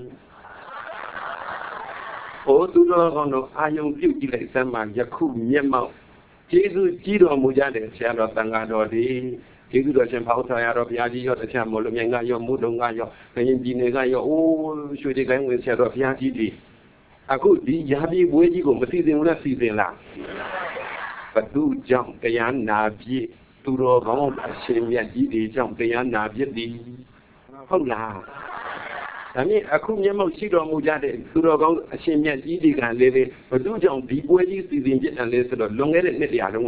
A: ဟိုသူတော်ကောင်းတို့အာယုံပြုတ်ကြည့်လိုက်စမ်းမှာယခုမျက်မှောက်ကျေးဇူးကြီးတော်မူကြတဲ့ဆရာတော်သံဃာတော်ဒီကျေးဇူးတော်ရှင်ဖောက်ဆရာတော်ဘုရားကြီးရောတရားမော်လို့မြိုင်ကရောမုဒုံကရောခရင်ပြည်နယ်ကရောအိုးရွှေတိကိုင်းဝင်ဆရာတော်ဘုရားကြီးဒီအခုဒီရာပြည်ဘွေးကြီးကိုမသိသင်ဘူးလားသိသင်လားဘသူကြောင့်တရားနာပြည့်သူတော်ကောင်းအရှင်မြတ်ကြီးဒီကြောင့်တရားနာပြည့်သည်ဟုတ်လားဒါနဲ့အခုမျက်မှောက်ရှိတော်မူကြတဲ့သူတော်ကောင်းအရှင်မြတ်ကြီးတွေကလည်းလေဘသူကြောင့်ဒီပွဲကြီးစီစဉ်ပြည့်တယ်လဲဆိုတော့လွန်ခဲ့တဲ့နှစ်တရာလုံးက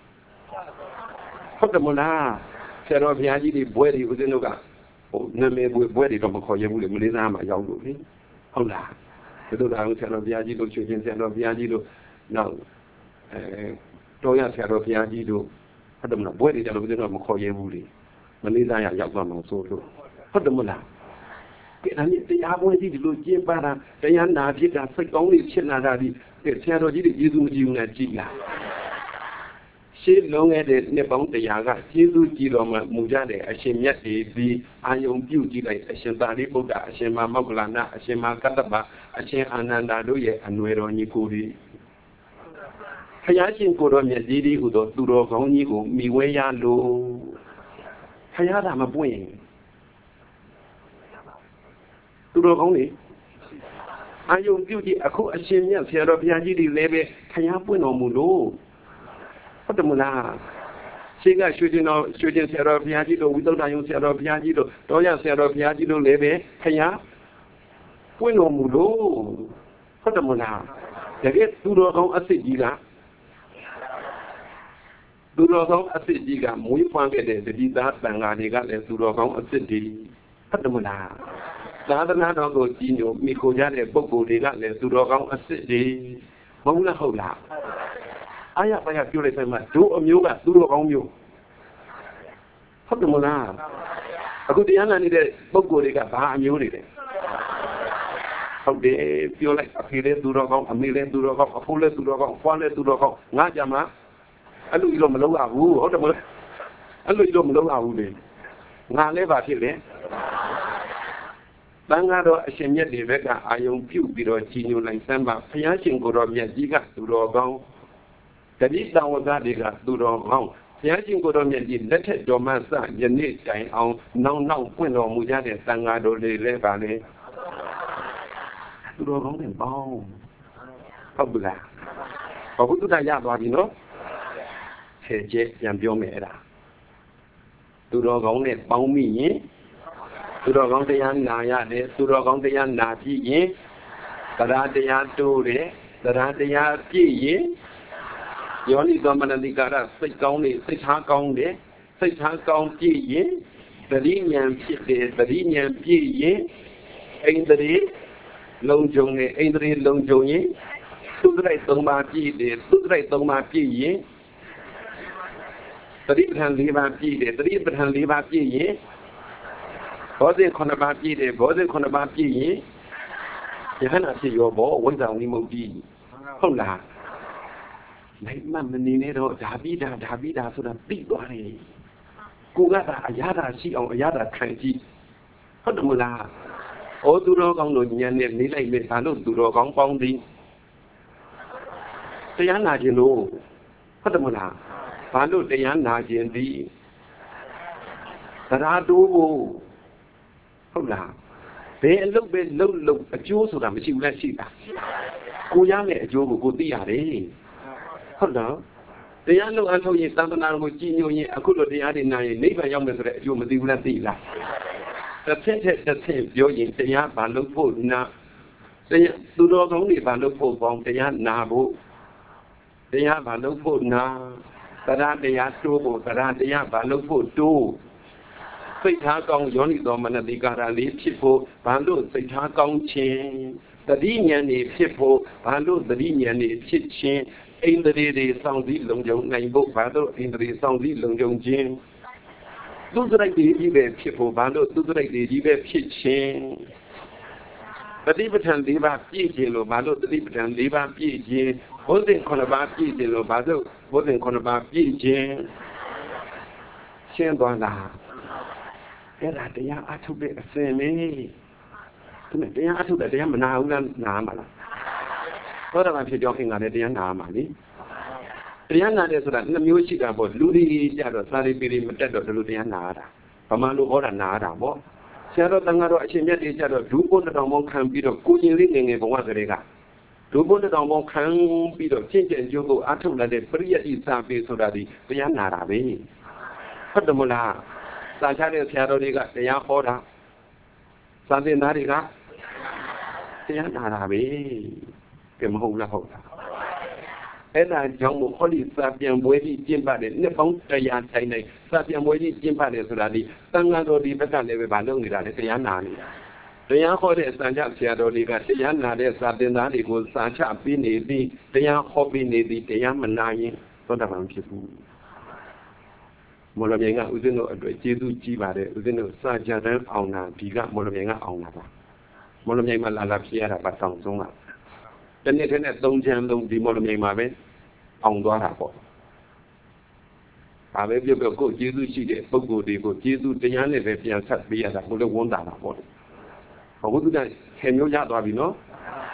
A: ဟုတ်တယ်မလားဆရာတော်ဘုရားကြီးတွေဘွဲတွေဦးဇင်းတို့ကဟိုနာမည်ဘွဲဘွဲတွေတော့မခေါ်ရဘူးလေမလေးစားမှာရောက်လို့လေဟုတ်လားဘယ်လိုလဲဆရာတော်ဘုရားကြီးတို့ချွေချင်းဆရာတော်ဘုရားကြီးတို့နောက်အဲတော်ရဆရာတော်ဘုရားကြီးတို့ဟုတ်တယ်မလားဘွဲတွေကြလို့ဦးဇင်းတို့မခေါ်ရဘူးလေမလေးစားရရောက်သွားမှာဆိုလို့ဟုတ်တယ်မလားကဲဒါနဲ့တရားပွဲကြီးဒီလိုကျင်းပတာတရားနာဖြစ်တာစိတ်ကောင်းလေးဖြစ်လာတာဒီဆရာတော်ကြီးတွေယေရှုမကြည့်ဘူးနဲ့ကြည်လားရှေးလုံးခဲ့တဲ့နှစ်ပေါင်းတရားကကျေးဇူးကြည်တော်မှာမူကြတဲ့အရှင်မြတ်တွေဒီအာယုံပြုကြည့်လိုက်အရှင်သာရိပုတ္တအရှင်မောဂ္ဂလနာအရှင်မကတ္တပအရှင်အာနန္ဒာတို့ရဲ့အနွယ်တော်ညီကိုတွေဘုရားရှင်ကိုတော်မြတ်ကြီးဒီဟူသောသူတော်ကောင်းကြီးကိုမိဝဲရလို့ဘုရားသာမပွင့်သူတော်ကောင်းလေအာယုံပြုကြည့်အခုအရှင်မြတ်ဆရာတော်ဘုရားကြီးတွေလည်းပဲဘုရားပွင့်တော်မူလို့ဟုတ်တယ်မလားရှေးကရွှေကျင်တော်ရွှေကျင်ဆရာတော်ဘုရားကြီးတို့ဝိသုဒ္ဓယုံဆရာတော်ဘုရားကြီးတို့တော်ရဆရာတော်ဘုရားကြီးတို့လည်းပဲဘုရားပွင့်တော်မူလို့ဟုတ်တယ်မလားတကယ်သူတော်ကောင်းအစ်စ်ကြီးကသူတော်ကောင်းအစ်စ်ကြီးကမွေးဖွားခဲ့တဲ့တတိသားတန်ဃာတွေကလည်းသူတော်ကောင်းအစ်စ်ကြီးဟုတ်တယ်မလားသာသနာတော်ကိုကြီးညိုမိခိုကြတဲ့ပုဂ္ဂိုလ်တွေကလည်းသူတော်ကောင်းအစ်စ်ကြီးမဟုတ်လားဟုတ်လားအားရပါရပြောလိုက်စမ်းမတို့အမျိုးကသူတော်ကောင်းမျိုးဟုတ်တယ်မလားအခုတရားနာနေတဲ့ပုဂ္ဂိုလ်တွေကဘာအမျိုးတွေလဲဟုတ်တယ်ပြောလိုက်အဖေလည်းသူတော်ကောင်းအမေလည်းသူတော်ကောင်းအဖိုးလည်းသူတော်ကောင်းဖွားလည်းသူတော်ကောင်းငါကြမှာအဲ့လိုကြီးတော့မလုပ်ရဘူးဟုတ်တယ်မလားအဲ့လိုကြီးတော့မလုပ်ရဘူးလေငါလည်းပါဖြစ်လေတန်ဃာတော်အရှင်မြတ်တွေဘက်ကအာယုံပြုပြီးတော့ကြီးညိုလိုက်စမ်းပါဘုရားရှင်ကိုယ်တော်မြတ်ကြီးကသူတော်ကောင်းတတိတဝကတွေကသူတော်ကောင်းဘုရားရှင်ကိုယ်တော်မြတ်ကြီးလက်ထက်တော်မှစယနေ့တိုင်အောင်နောက်နောက်ပွင့်တော်မူကြတဲ့တန်ဃာတော်တွေလည်းပါလေသူတော်ကောင်းတွေပေါင်းဟုတ်ဘူးလားဘာလို့သူတရသွားပြီနော်ဆယ်ကျက်ပြန်ပြောမယ်အဲ့ဒါသူတော်ကောင်းနဲ့ပေါင်းမိရင်သူတော်ကောင်းတရားနာရတယ်သူတော်ကောင်းတရားနာပြီးရင်တရားတရားတိုးတယ်တရားတရားပြည့်ရင်ယောနိသောမနတိကာရစိတ်ကောင်းနေစိတ်ထားကောင်းတယ်စိတ်ထားကောင်းပြည့်ရင်သတိဉာဏ်ဖြစ်တယ်သတိဉာဏ်ပြည့်ရင်အိန္ဒြေလုံခြုံနေအိန္ဒြေလုံခြုံရင်သုဒ္ဓရိတ်သုံးပါးပြည့်တယ်သုဒ္ဓရိတ်သုံးပါးပြည့်ရင်တတိပဋ္ဌာန်၄ပါးပြည့်တယ်တတိပဋ္ဌာန်၄ပါးပြည့်ရင်ဘောဇဉ်ခုနှစ်ပါးပြည့်တယ်ဘောဇဉ်ခုနှစ်ပါးပြည့်ရင်ယဟနာဖြစ်ရောဘောဝိဇ္ဇာဝိမု ക്തി ဟုတ်လားနိုင်မှမနေနဲ့တော့ဒါပြီးတာဒါပြီးတာဆိုတာသိသွားတယ်ကိုကသာအရာသာရှိအောင်အရာသာခံကြည့်ဟုတ်တယ်မလားဩသူတော်ကောင်းတို့ညံနဲ့နေလိုက်မယ်ဘာလို့သူတော်ကောင်းပေါင်းသည်တရားနာခြင်းလို့ဟုတ်တယ်မလားဘာလို့တရားနာခြင်းသည်တရားတိုးဖို့ဟုတ်လားဘယ်အလုပ်ပဲလုပ်လို့အကျိုးဆိုတာမရှိဘူးလားရှိတာကိုရမယ့်အကျိုးကိုကိုသိရတယ်ဟုတ်လားတရားလုပ်အထုတ်ရင်သံသနာကိုကြည်ညိုရင်အခုလိုတရားတွေနာရင်နိဗ္ဗာန်ရောက်မယ်ဆိုတဲ့အကျိုးမသိဘူးလားသိလားတစ်ဆင့်တစ်ဆင့်ပြောရင်တရားဘာလို့ဖို့နာတရားသူတော်ကောင်းတွေဘာလို့ဖို့ပေါင်းတရားနာဖို့တရားဘာလို့ဖို့နာတရားတရားတိုးဖို့တရားတရားဘာလို့ဖို့တိုးစိတ်ထားကောင်းယောနိသောမနတိကာရလေးဖြစ်ဖို့ဘာလို့စိတ်ထားကောင်းခြင်းတတိဉာဏ်နေဖြစ်ဖို့ဘာလို့တတိဉာဏ်နေဖြစ်ခြင်းအိန္ဒြေတွေစောင့်စည်းလုံခြုံနိုင်ဖို့ဘာလို့အိန္ဒြေစောင့်စည်းလုံခြုံခြင်းသုဒ္ဓရိတ်တွေကြီးပဲဖြစ်ဖို့ဘာလို့သုဒ္ဓရိတ်တွေကြီးပဲဖြစ်ခြင်းတတိပဋ္ဌာန်၄ပါးပြည့်ခြင်းလို့ဘာလို့တတိပဋ္ဌာန်၄ပါးပြည့်ခြင်းဘုဇင်ခုနှစ်ပါးပြည့်ခြင်းလို့ဘာလို့ဘုဇင်ခုနှစ်ပါးပြည့်ခြင်းရှင်းသွားလားအဲ့ဒါတရားအထုတ်တဲ့အစဉ်ပဲသူနဲ့တရားအထုတ်တဲ့တရားမနာဘူးလားနာမှာလားသောတာပန်ဖြစ်ကြောင်းခင်ကလည်းတရားနာမှာလေတရားနာတယ်ဆိုတာနှစ်မျိုးရှိတာပေါ့လူတွေကြတော့စာရိပိရိမတက်တော့ဒီလိုတရားနာတာဗမာလူဟောတာနာတာပေါ့ဆရာတော်တန်ဃာတော်အရှင်မြတ်တွေကြတော့ဒုဘုန်းတော်ပေါင်းခံပြီးတော့ကိုရင်လေးငယ်ငယ်ဘဝကလေးကဒုဘုန်းတော်ပေါင်းခံပြီးတော့ကျင့်ကြံကြိုးကိုအထုတ်လာတဲ့ပရိယတ်ဤစာပေဆိုတာဒီတရားနာတာပဲဟုတ်တယ်မလားစာချတဲ့ဆရာတော်တွေကတရားဟောတာစာသင်သားတွေကတရားနာတာပဲကဲမဟုတ်လားဟုတ်လားအဲ့ဒါကြောင့်မို့ဟောဒီစာပြန်ပွဲကြီးကျင့်ပါတယ်နှစ်ပေါင်းတရားတိုင်းတိုင်းစာပြန်ပွဲကြီးကျင့်ပါတယ်ဆိုတာဒီသံဃာတော်ဒီဘက်ကလည်းပဲမလုပ်နေတာလေတရားနာနေတာတရားဟောတဲ့စံချဆရာတော်တွေကတရားနာတဲ့စာသင်သားတွေကိုစာချပြီးနေပြီးတရားဟောပြီးနေပြီးတရားမနာရင်သောတာပန်ဖြစ်ဘူးမော်လမြိုင်ကဦးဇင်းတို့အတွက်ကျေးဇူးကြီးပါတယ်ဦးဇင်းတို့စာကြတဲ့အောင်တာဒီကမော်လမြိုင်ကအောင်တာပါမော်လမြိုင်မှာလာလာဖြစ်ရတာပါတောင်ဆုံးကတနေ့တည်းနဲ့သုံးချမ်းလုံးဒီမော်လမြိုင်မှာပဲအောင်သွားတာပေါ့ဒါပဲပြောပြောကိုကျေးဇူးရှိတဲ့ပုဂ္ဂိုလ်တွေကိုကျေးဇူးတရားနဲ့ပဲပြန်ဆက်ပေးရတာဘုလို့ဝန်တာတာပေါ့ဘုရားကခေမျိုးရသွားပြီနော်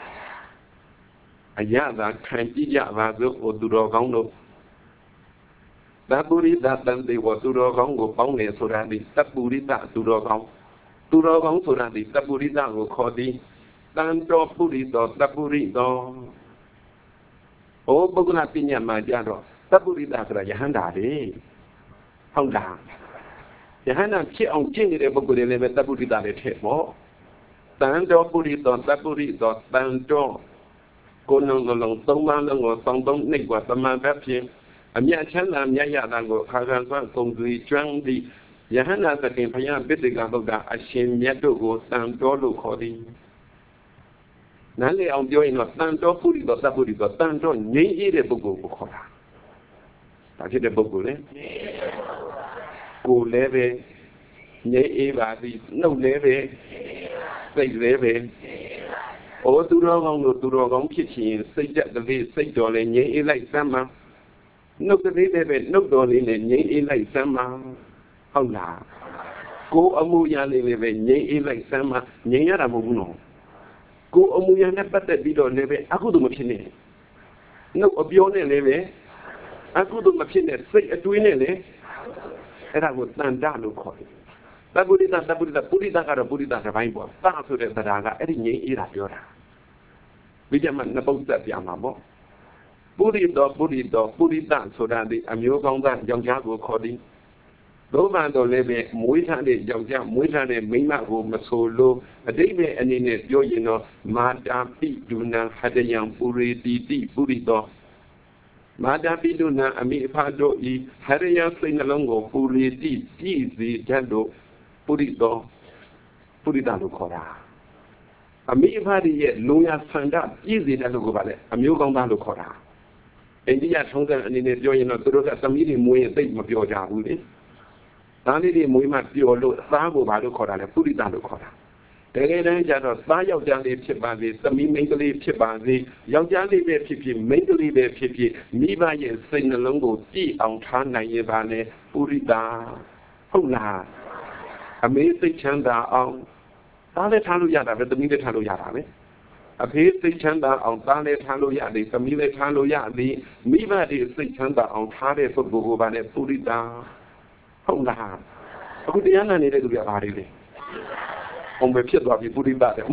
A: အရသာခံကြည့်ကြပါစို့ဟိုသူတော်ကောင်းတို့သပ္ပုရိသတန်တေဝသူတော်ကောင်းကိုပေါင်းတယ်ဆိုတာဒီသပ္ပုရိသသူတော်ကောင်းသူတော်ကောင်းဆိုတာဒီသပ္ပုရိသကိုခေါ်သည်တန်တော်ပုရိသောသပ္ပုရိသောဟောပုဂ္ဂလပညာမှာကြတော့သပ္ပုရိသဆိုတာယဟန္တာလေဟုတ်လားယဟန္တာဖြစ်အောင်ကျင့်နေတဲ့ပုဂ္ဂိုလ်တွေလည်းပဲသပ္ပုရိသလည်းထည့်ပေါ့တန်တော်ပုရိသောသပ္ပုရိသောတန်တော်ကိုယ်လုံးလုံးသုံးပါးလုံးကိုသုံးသုံးနှိပ်กว่าတမန်ပဲဖြစ်အမြတ်ချမ်းသာမြတ်ရတာကိုခါခါဆွမ်းကုန်သွေးကျွမ်းသည့်ယဟန္တာသခင်ဘုရားပိဋကဗုဒ္ဓအရှင်မြတ်တို့ကိုတန်တော်လို့ခေါ်သည်နားလည်အောင်ပြောရင်တော့တန်တော်ပုရိသောသပ္ပုရိသောတန်တော်ငြိမ်းအေးတဲ့ပုဂ္ဂိုလ်ကိုခေါ်တာဒါဖြစ်တဲ့ပုဂ္ဂိုလ်လေကိုယ်လည်းပဲငြိမ်းအေးပါသည်နှုတ်လည်းပဲစိတ်လည်းပဲဩသူတော်ကောင်းတို့သူတော်ကောင်းဖြစ်ခြင်းစိတ်ကြတဲ့စိတ်တော်လည်းငြိမ်းအေးလိုက်စမ်းမှာနှုတ်ကလေးလည်းပဲနှုတ်တော်လေးနဲ့ငြိမ်းအေးလိုက်စမ်းမှာဟုတ်လားကိုယ်အမှုရလေးလည်းပဲငြိမ်းအေးလိုက်စမ်းမှာငြိမ်းရတာမဟုတ်ဘူးနော်ကိုယ်အမှုရနဲ့ပတ်သက်ပြီးတော့လည်းပဲအခုတော့မဖြစ်နဲ့နှုတ်အပြောနဲ့လည်းပဲအခုတော့မဖြစ်နဲ့စိတ်အတွေးနဲ့လည်းအဲ့ဒါကိုတန်တလို့ခေါ်တယ်သပ္ပုရိသသပ္ပုရိသပုရိသကတော့ပုရိသတစ်ပိုင်းပေါ့သာဆိုတဲ့တရားကအဲ့ဒီငြိမ်းအေးတာပြောတာပြီးကြမှာနှစ်ပုဒ်သက်ပြမှာပေါ့ပုရိသောပုရိသောပုရိသဆိုတာဒီအမျိုးကောင်းသားယောက်ျားကိုခေါ်သည်ဒုဗ္ဗံတော်လည်းပဲမွေးထားတဲ့ယောက်ျားမွေးထားတဲ့မိန်းမကိုမဆိုလို့အတိတ်ပဲအနေနဲ့ပြောရင်တော့မာတာပိဒုနာဟတယံပုရိတိတိပုရိသောမာတာပိဒုနာအမိအဖတို့ဤဟရယစိတ်နှလုံးကိုပုရိတိပြည့်စေတတ်လို့ပုရိသောပုရိသလို့ခေါ်တာအမိအဖတွေရဲ့လုံရဆန္ဒပြည့်စုံတဲ့လူကပါလေအမျိုးကောင်းသားလို့ခေါ်တာအိန္ဒိယထုံးစံအနေနဲ့ပြောရင်တော့သူတို့ကသမီးတွေမွေးရင်သိမပြောကြဘူးလေသားလေးတွေမွေးမှပြောလို့သားကိုဘာလို့ခေါ်တာလဲပုရိသလို့ခေါ်တာတကယ်တမ်းကျတော့သားယောက်ျားလေးဖြစ်ပါစေသမီးမိန်းကလေးဖြစ်ပါစေယောက်ျားလေးပဲဖြစ်ဖြစ်မိန်းကလေးပဲဖြစ်ဖြစ်မိဘရဲ့စိတ်နှလုံးကိုကြည်အောင်ထားနိုင်ရင်ပါလေပုရိသဟုတ်လားအမေစိတ်ချမ်းသာအောင်သားလည်းထားလို့ရတာပဲသမီးလည်းထားလို့ရတာပဲအဖေစိတ်ချမ်းသာအောင်သားလည်းထားလို့ရတယ်သမီးလည်းထားလို့ရတယ်မိဘတွေစိတ်ချမ်းသာအောင်ထားတဲ့ပုဂ္ဂိုလ်ကိုပါလေပုရိသဟုတ်လားအခုတရားနာနေတဲ့သူတွေကဘာတွေလဲအောင်ပဲဖြစ်သွားပြီပုရိသတယ်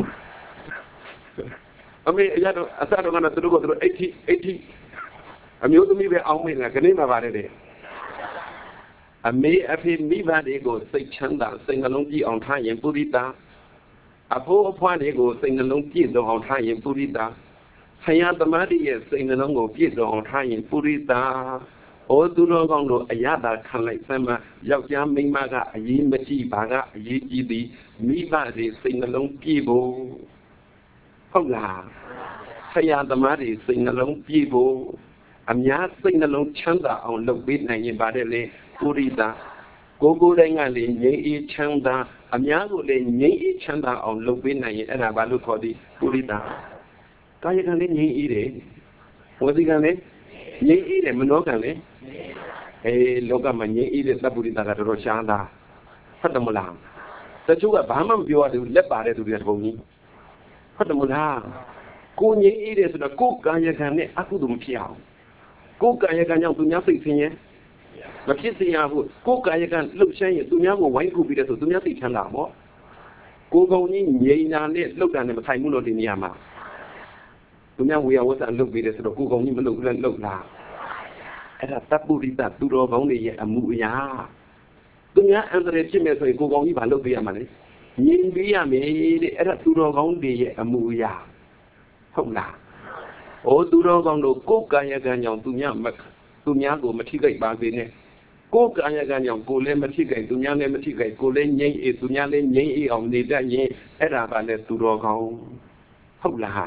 A: အမေအရတော့အစတော့ကတော့သူတို့ကသူတို့အိတ်ထိအိတ်ထိအမျိုးသမီးပဲအောင်မင်းကခဏမှပါတယ်တဲ့အမေအဖေမိဘတွေကိုစိတ်ချမ်းသာစိတ်နှလုံးကြည်အောင်ထားရင်ပုရိသအဖိုးအဖွားတွေကိုစိတ်နှလုံးပြည့်စုံအောင်ထားရင်ပုရိသဆရာသမားတွေရဲ့စိတ်နှလုံးကိုပြည့်စုံအောင်ထားရင်ပုရိသဩသူတော်ကောင်းတို့အရသာခံလိုက်စမ်းမယောက်ျားမိန်းမကအရေးမကြီးပါကအရေးကြီးသည်မိဘတွေစိတ်နှလုံးပြည့်ဖို့ဟုတ်လားဆရာသမားတွေစိတ်နှလုံးပြည့်ဖို့အများစိတ်နှလုံးချမ်းသာအောင်လုပ်ပေးနိုင်ရင်ပါတယ်လေပုရိသကိုကိုယ်တိုင်ကလေငြိမ်းအေးချမ်းသာအများကိုလေငြိမ်းအေးချမ်းသာအောင်လုပ်ပေးနိုင်ရင်အဲ့ဒါဘာလို့ခေါ်သည်ပုရိသကာယကံလေးငြိမ်းအေးတယ်ဝစီကံလေးငြိမ်းအေးတယ်မနောကံလေးအေးလောကမှာငြိမ်းအေးတဲ့သဗ္ဗုရိသကတော်တော်ရှားတာဟုတ်တယ်မလားတချို့ကဘာမှမပြောရဘူးလက်ပါတဲ့သူတွေကတပုံကြီးဟုတ်တယ်မလားကိုငြိမ်းအေးတယ်ဆိုတော့ကိုယ်ကာယကံနဲ့အကုသိုလ်မဖြစ်အောင်ကိုယ်ကာယကံကြောင့်သူများစိတ်ဆင်းရဲမဖြစ်စေရဘူးကိုယ်ကာယကံလှုပ်ရှားရင်သူများကိုဝိုင်းကူပြီးတဲ့ဆိုသူများသိချမ်းသာပေါ့ကိုယ်ကောင်ကြီးငြိမ်တာနဲ့လှုပ်တာနဲ့မဆိုင်ဘူးလို့ဒီနေရာမှာသူများဝေယဝဆန်လှုပ်ပြီးတဲ့ဆိုတော့ကိုယ်ကောင်ကြီးမလှုပ်ဘူးလဲလှုပ်လားအဲ့ဒါတပ်ပုရိသသူတော်ကောင်းတွေရဲ့အမှုအရာသူများအန္တရာယ်ဖြစ်မဲ့ဆိုရင်ကိုယ်ကောင်ကြီးဘာလုပ်ပေးရမှာလဲငြိမ်ပေးရမယ်တဲ့အဲ့ဒါသူတော်ကောင်းတွေရဲ့အမှုအရာဟုတ်လားဩသူတော်ကောင်းတို့ကိုယ်ကာယကံကြောင့်သူများမသူများကိုမထိခိုက်ပါစေနဲ့ကိုယ်ကာယကံကြောင့်ကိုယ်လည်းမထိခိုက်သူများလည်းမထိခိုက်ကိုယ်လည်းငြိမ်းအေးသူများလည်းငြိမ်းအေးအောင်နေတတ်ရင်အဲ့ဒါကလည်းသူတော်ကောင်းဟုတ်လား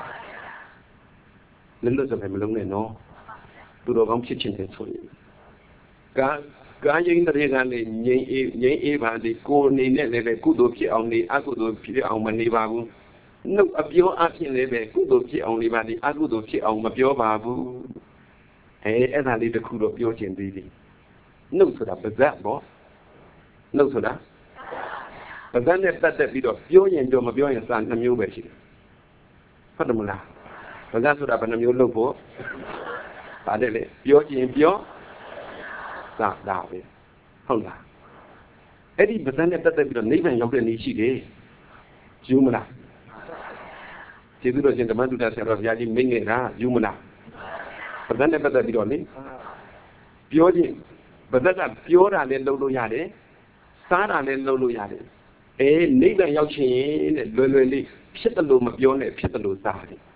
A: လည်းလို့ဆိုပဲမလုံးနဲ့နော်သူတော်ကောင်းဖြစ်ခြင်းတယ်ဆိုရင်ကာကာယိန္ဒြေကလည်းငြိမ်းအေးငြိမ်းအေးပါစေကိုယ်နေနဲ့လည်းကုသိုလ်ဖြစ်အောင်နေအကုသိုလ်ဖြစ်အောင်မနေပါဘူးနှုတ်အပြောအဖြစ်လည်းပဲကုသိုလ်ဖြစ်အောင်နေပါလေအကုသိုလ်ဖြစ်အောင်မပြောပါဘူးအဲအဲ့ဒါလေးတစ်ခုတော့ပြောချင်သေးတယ်နှုတ်ဆိုတာပါဇက်ပေါ့နှုတ်ဆိုတာပါဇက်နဲ့ပတ်သက်ပြီးတော့ပြောရင်ပြောမပြောရင်စာနှမျိုးပဲရှိတယ်ဟုတ်တယ်မလားပါဇက်ဆိုတာဘယ်နှမျိုးလုပ်ဖို့ပါတယ်လေပြောချင်ပြောစာဒါပဲဟုတ်လားအဲ့ဒီပါဇက်နဲ့ပတ်သက်ပြီးတော့နိဗ္ဗာန်ရောက်တဲ့နည်းရှိတယ်ယူမလားကျေးဇူးတော်ရှင်ဓမ္မတုဒ္ဒဆရာတော်ဘုရားကြီးမိန့်ခဲ့တာယူမလားပါဇက်နဲ့ပတ်သက်ပြီးတော့လေပြောခြင်းပါဇက်ကပြောတာလည်းလုပ်လို့ရတယ်စားတာလည်းလုပ်လို့ရတယ်အေးနိဗ္ဗာန်ရောက်ခြင်းတဲ့လွယ်လွယ်လေးဖြစ်တယ်လို့မပြောနဲ့ဖြစ်တယ်လို့စားတယ်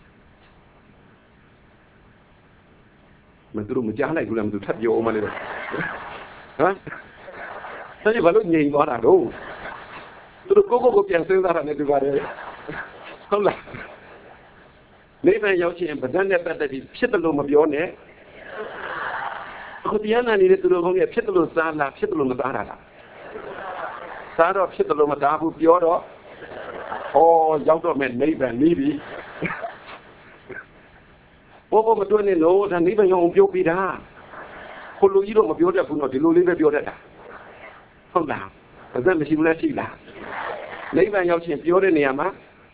A: မသူတို့မကြားလိုက်ဘူးလားမသူထပ်ပြောအောင်မလဲတော့ဟမ်ဒါကြဘာလို့ငြိမ်သွားတာတော့သူတို့ကိုကိုကိုပြန်စဉ်းစားတာနဲ့ဒီပါတယ်ဟုတ်လားနိဗ္ဗာန်ရောက်ခြင်းပါဇက်နဲ့ပတ်သက်ပြီးဖြစ်တယ်လို့မပြောနဲ့အခုတရားနာနေတဲ့သူတို့ကောင်းကြီးဖြစ်တယ်လို့စားလားဖြစ်တယ်လို့မစားတာလားစားတော့ဖြစ်တယ်လို့မစားဘူးပြောတော့ဩရောက်တော့မဲ့နိဗ္ဗာန်နေပြီဘောဘောမတွန်းနေလို့ဒါနိဗ္ဗာန်ရောက်အောင်ပြောပြတာကိုလူကြီးတော့မပြောတတ်ဘူးတော့ဒီလိုလေးပဲပြောတတ်တာဟုတ်လားပါဇက်မရှိဘူးလားရှိလားနိဗ္ဗာန်ရောက်ခြင်းပြောတဲ့နေရာမှာ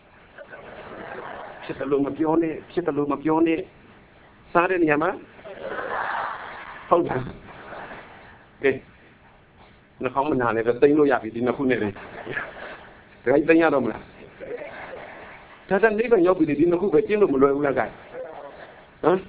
A: ဖြစ်တယ်လို့မပြောနဲ့ဖြစ်တယ်လို့မပြောနဲ့စားတဲ့နေရာမှာဟုတ်လားကဲနှခေါင်းမနာလည်းသိမ်းလို့ရပြီဒီနှစ်ခုနဲ့လေဒါကြီးသိမ်းရတော့မလားဒါတည်းနိဗ္ဗာန်ရောက်ပြီဒီနှစ်ခုပဲကျင့်လို့မလွယ်ဘူးလားကဲဟမ်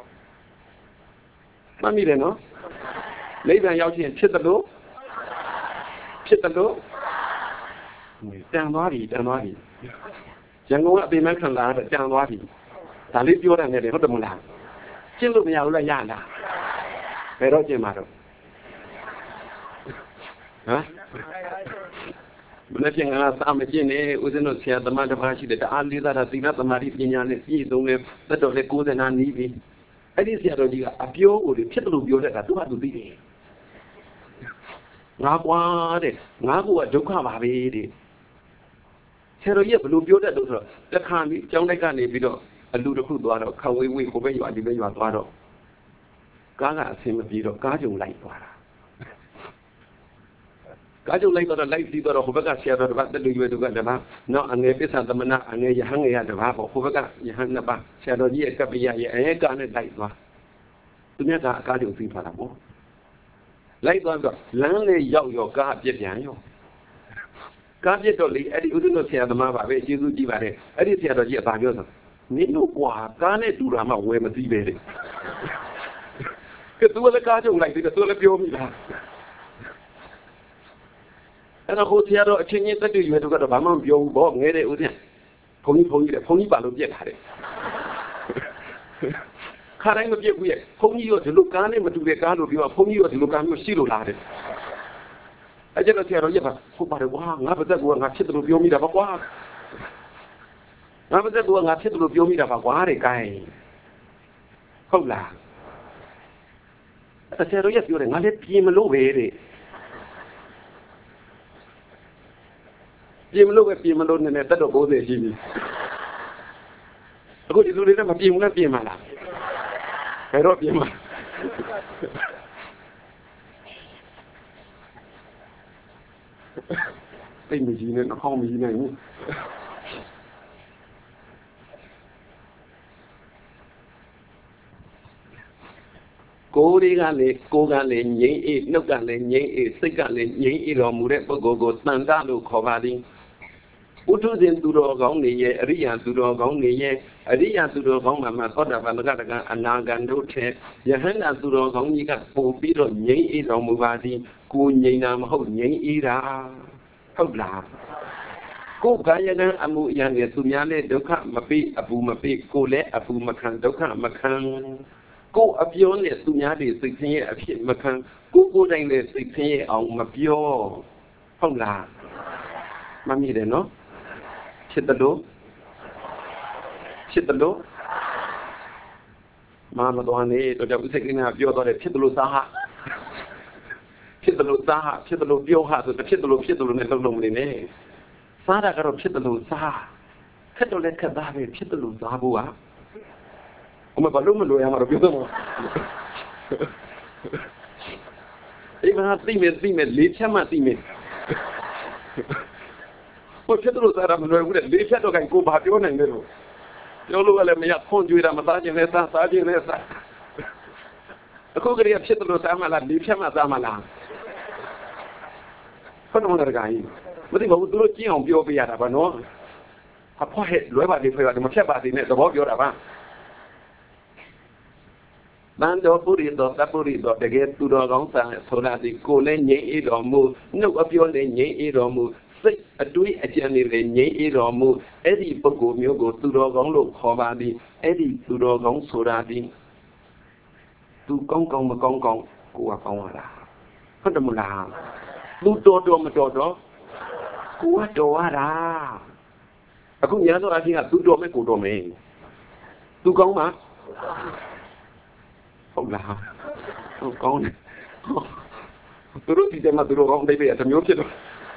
A: မမိတယ်နော်နိဗ္ဗာန်ရောက်ခြင်းဖြစ်တယ်လို့ဖြစ်တယ်လို့တန်သွားပြီတန်သွားပြီရန်ကုန်ကအပေမခံလာတဲ့တန်သွားပြီဒါလေးပြောတယ်နဲ့ဟုတ်တယ်မလားကျင့်လို့မရဘူးလားရလားဘယ်တော့ကျင့်မှာတော့ဟမ် Mana jangan sama jenis ujian usia teman teman sih deh. Ahli dah tinggal teman di punya ni sih dongeng. Betul le kau dan ni bi. Adi siapa juga apio uli kita lu bio deh tu ada tu deh. Ngaku deh, ngaku juga babi deh. Saya rasa belum bio deh tu tu. Dah kami jangan kan ni bio. Alu dah kudu ada. Kau wei wei kau beli ada beli ada ada. Kagak sih mesti bio kajung lain tu ada. Kajung lain tu ada lain di tu ada. Kau bekas siapa tu ada tu juga ada apa. No angin pesan teman nak angin yang angin ada apa. Kau bekas yang apa. Saya rasa dia kebiaya yang kan lain tu. Tu ni dah kajung sih pada mo. Lain tu ada. Lain le yau yau kah dia yang yau. Kah dia tu le. Adi udah tu siapa teman apa. Jesu jiwa le. Adi siapa dia tak biasa. Ni tu kuah. Kah ni tu ramah we mesti beri. Ketua le kajung lain tu ketua le biomi lah. Ada kau tiada cengi tadi juga tu kata bapa biong bawa ngere udah, pongi pongi deh, pongi balu dia kare. Kare yang dia punya, pongi yo tu luka ni macam dia kalau dia pongi yo tu luka ni mesti lu lah deh. Aja tu tiada je pak, kau pada wah ngapa tu gua ngacit tu biong ni dapat wah, ngapa tu gua ngacit tu biong ni dapat wah deh kai, kau lah. Tapi tiada je tiada ngalet pi melu beri. Piem lu ke piem lu ni ni tak ada kau deh sini. Aku di sini nama piem kan piem mana? Hero piem mana? Tapi mesti ni nak kau mesti ni. Cố đi gan lên, cố gan lên nhảy ít, nấu gan lên nhảy ít, sức gan lên nhảy ít rồi mua đấy, bao gồm tăng ra luôn khó vào đi. Út tu tiền tu đồ gong này ye, riya tu đồ gong này ye, riya tu đồ gong mà mà có đặt vào nó cái cái anh nào gan đâu thế, giờ hắn là tu đồ gong như cái phổ biến rồi nhảy ít rồi mua vào đi, cô nhảy nào mà không nhảy ít ra, không làm. Cô cái gì đó anh mua yang này tu nhà này đâu khác mà bị abu mà bị cô lẽ abu mà khăn đâu khác mà khăn. Cô áp dụng để tu nhà để thực hiện áp dụng mà khăn, cô cô đang để thực hiện ông mà biểu không là, mà mi đấy nó, chết đâu, chết đâu, mà mà tôi này tôi đang thực hiện áp dụng tôi để chết đâu sao hả, chết đâu sao hả, chết đâu biểu hả, tôi chết đâu chết đâu này đâu đâu này nè, sao ra cái đó chết đâu sao, chết đâu lên cái đó về chết đâu sao bùa. Ông mà baru mendoa yang marah itu mau. Ibu hati mesti mesti licam mati mesti. Oh cedera saya mendoa udah licam tu kan kau bahagia orang itu. Kalau kalau melihat phone juga masa je nesa, saja nesa. Aku kerja cedera saya malah licam masa malah. Kau nak mana lagi? Mesti bawa dulu cium bio biar apa no? Apa head luar badi luar badi macam badi ni, tu bawa bio apa? Ban đó phụ điện đó, các phụ điện đó, để cái tu đó gắng sang, sau đó thì cô lên nhảy ý đó mu, nếu có biểu lên nhảy ý đó mu, sức ở đuôi ở trên này lên nhảy ý đó mu, ấy thì bất cứ miêu có tu đó gắng lục khó ba đi, ấy thì tu đó gắng sau đó đi, tu công công mà công công, cô à công à là, không được một là, tu đồ đồ mà đồ đó, cô à đồ à là, aku nhớ rồi thì là tu đồ mấy cô đồ mình, tu công mà. Không là không con này tôi nói thì mà tôi nói con đây bây giờ thằng nhốt chết rồi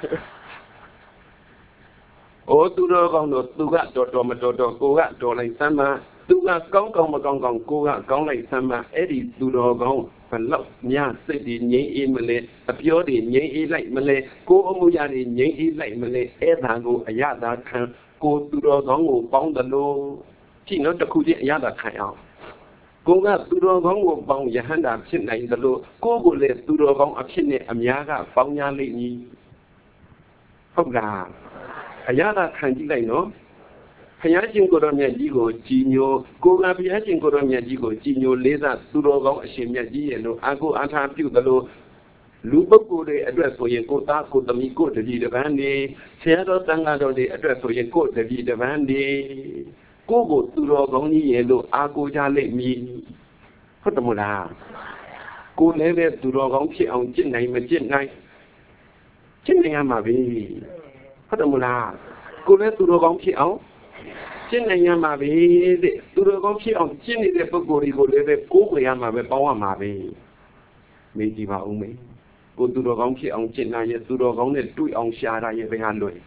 A: ô tôi nói con được tôi gạt trò trò mà trò trò cô gạt trò này sao mà tôi gạt con con mà con còn cô gạt con này sao mà ấy thì tôi nói con phải lọc nhà xây đi nhảy in mà lên tập gió đi nhảy in lại mà lên cô ông mua nhà đi nhảy in lại mà lên ấy thằng cô ở nhà đã thằng cô tôi nói con ngủ bóng đần lô chỉ nói cho khu địa nhà đã khai out. Cô gác tu đồ gắng của bông nhà hắn đạp trên này đó luôn, cô của lệ tu đồ gắng áp trên này ẩm nhà cả bông nhà lệ nhỉ, không là, hay là thành gì này nó, hay là chuyện của đoàn nhà gì của chị nhiều, cô gác bây giờ chuyện của đoàn nhà gì của chị nhiều lệ ra tu đồ gắng trên nhà gì vậy nó, anh cô anh tham phiêu đó luôn, lúc bốc cô để address của những cô ta cô tâm ý cô để gì để bán đi, xe đó tăng ra rồi để address của những cô để gì để bán đi. Cô bộ tu đồ gắng như vậy luôn, à cô cha lệ mi, không được một là, cô lấy về tu đồ gắng chị ông trên này mà trên này, trên này mà vì, ဟုတ်တယ်မလားကိုလည်းသူတော်ကောင်းဖြစ်အောင်ကျင့်နိုင်ရမှာပဲတဲ့သူတော်ကောင်းဖြစ်အောင်ကျင့်နေတဲ့ပုဂ္ဂိုလ်တွေကိုလည်းပဲကိုးကွယ်ရမှာပဲပေါင်းရမှာပဲမေးကြည့်ပါဦးမေကိုသူတော်ကောင်းဖြစ်အောင်ကျင့်နိုင်ရဲ့သူတော်ကောင်းနဲ့တွေ့အောင်ရှာတာရဲ့ဘယ်ဟာလွယ်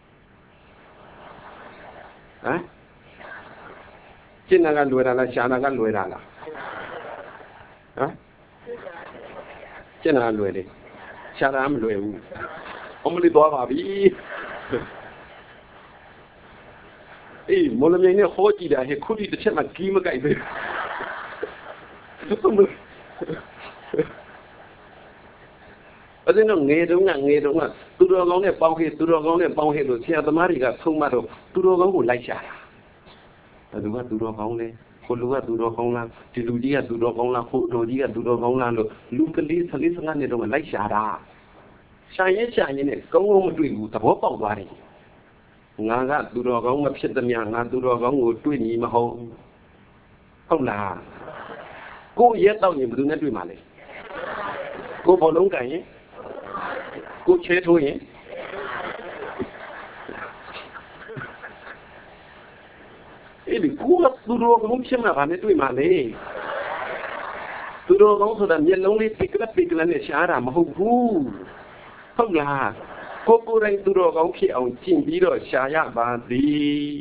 A: ဟမ်ကျင့်တာကလွယ်တာလားရှာတာကလွယ်တာလားဟမ်ကျင့်တာလွယ်တယ်ရှာတာမလွယ်ဘူးအမလေးသွားပါပြီအေးမော်လမြိုင်နဲ့ဟောကြည့်တာဟဲ့ခုဒီတစ်ချက်မှကီးမကြိုက်ဘူးအဲ့ဒါငယ်တုန်းကငယ်တုန်းကသူတော်ကောင်းနဲ့ပေါင်းခဲ့သူတော်ကောင်းနဲ့ပေါင်းခဲ့လို့ဆရာသမားတွေကဆုံးမတော့သူတော်ကောင်းကိုလိုက်ရှာတာဘယ်သူကသူတော်ကောင်းလဲကိုလူကသူတော်ကောင်းလားဒီလူကြီးကသူတော်ကောင်းလားကိုတော်ကြီးကသူတော်ကောင်းလားလို့လူကလေးဆလေးစကားနဲ့တော့လိုက်ရှာတာရှာရင်ရှာရင်နဲ့ကောင်းကောင်းမတွေ့ဘူးသဘောပေါက်သွားတယ်ငါကသူတော်ကောင်းမဖြစ်သမျှငါသူတော်ကောင်းကိုတွေ့ညီမဟုတ်ဟုတ်လားကိုရဲတော့ရင်ဘယ်သူနဲ့တွေ့မှာလဲကိုဘောလုံးကန်ရင်ကိုချဲထိုးရင်အဲ့ဒီကိုကသူတော်ကောင်းဖြစ်မှာဗာနဲ့တွေ့မှာလေသူတော်ကောင်းဆိုတာမျက်လုံးလေးပိကလပိကလနဲ့ရှားတာမဟုတ်ဘူးဟုတ်လားကိုကိုယ်တိုင်သူတော်ကောင်းဖြစ်အောင်ကျင့်ပြီးတော့ရှာရပါသည်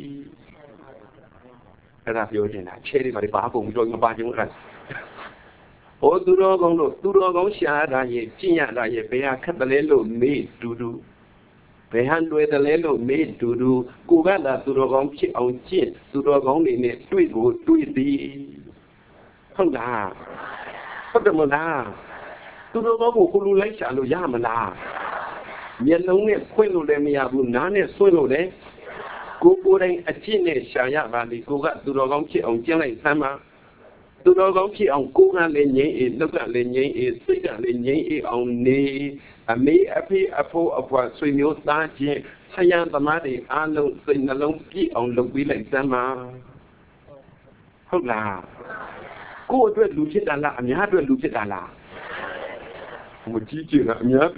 A: အဲ့ဒါပြောနေတာချဲလေးပါလေဘာကုန်ပြီးတော့မပါချင်ဘူးအဲ့ဒါဟိုသူတော်ကောင်းတို့သူတော်ကောင်းရှာတာရဲ့ကျင့်ရတာရဲ့ဘယ်ဟာခက်တယ်လဲလို့မေးတူတူဘယ်ဟာလွယ်တယ်လဲလို့မေးတူတူကိုကသာသူတော်ကောင်းဖြစ်အောင်ကျင့်သူတော်ကောင်းတွေနဲ့တွေ့ကိုတွေ့သည်ဟုတ်လားဟုတ်တယ်မလားသူတော်ကောင်းကိုကိုလူလိုက်ရှာလို့ရမလားမျက်လုံးနဲ့ဖွင့်လို့လည်းမရဘူးနားနဲ့ဆွင့်လို့လည်းကိုကိုယ်တိုင်အကျင့်နဲ့ရှာရပါလိကိုကသူတော်ကောင်းဖြစ်အောင်ကျင့်လိုက်သမ်းပါသူတော်ကောင်းဖြစ်အောင်ကိုယ်ကလည်းငြိမ်းအေးနှုတ်ကလည်းငြိမ်းအေးစိတ်ကလည်းငြိမ်းအေးအောင်နေအမေအဖေအဖိုးအဖွားဆွေမျိုးသားချင်းဆရာသမားတွေအားလုံးစိတ်နှလုံးပြည့်အောင်လုပ်ပြီးလိုက်သမ်းပါဟုတ်လားကိုယ့်အတွက်လူဖြစ်တာလားအများအတွက်လူဖြစ်တာလားမကြည့်ကြည့်လားအများ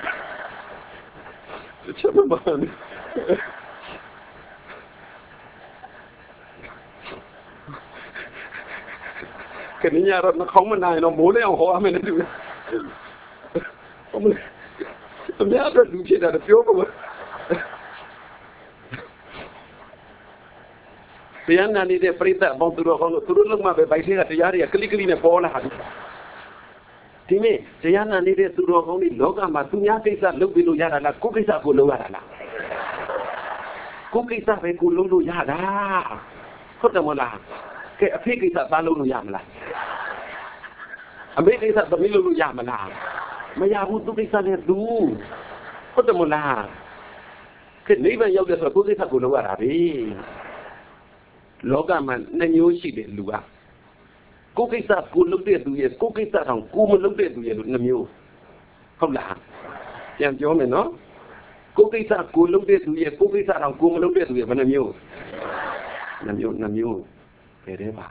A: ချက်မပါနဲ့ကနေ့ညတော့နှာခေါင်းမနိုင်တော့မိုးလေးအောင်ဟောရမယ်နဲ့တူတယ်အမလေးအများအတွက်လူဖြစ်တာပြောပါဦးပြန်နာနေတဲ့ပြိတ္တဘောသူတော်ကောင်းတို့သူတို့လုံးမပဲဗိုက်သေးကတရားတွေကကလိကလိနဲ့ပေါ်လာတာဒီနေ့တရားနာနေတဲ့သူတော်ကောင်းတွေလောကမှာသူများကိစ္စလုပ်ပြီးလို့ရတာလားကိုယ်ကိစ္စကိုလုပ်ရတာလားကိုယ်ကိစ္စပဲကိုလုပ်လို့ရတာဟုတ်တယ်မလားကဲအဖေကိစ္စသားလုပ်လို့ရမလားအမေကိစ္စသမီးလုပ်လို့ရမလားမရဘူးသူကိစ္စနဲ့သူဟုတ်တယ်မလားကဲနိဗ္ဗာန်ရောက်တဲ့ဆိုကိုယ်ကိစ္စကိုလုပ်ရတာပဲလောကမှာနှစ်မျိုးရှိတယ်လူကကိုယ်ကိစ္စကိုလုပ်တဲ့သူရဲ့ကိုယ်ကိစ္စတောင်ကိုမလုပ်တဲ့သူရဲ့လို့နှမျိုးဟုတ်လားပြန်ပြောမယ်နော်ကိုယ်ကိစ္စကိုလုပ်တဲ့သူရဲ့ကိုယ်ကိစ္စတောင်ကိုမလုပ်တဲ့သူရဲ့ဘယ်နှမျိုးနှမျိုးနှမျိုးဘယ်ထဲပါ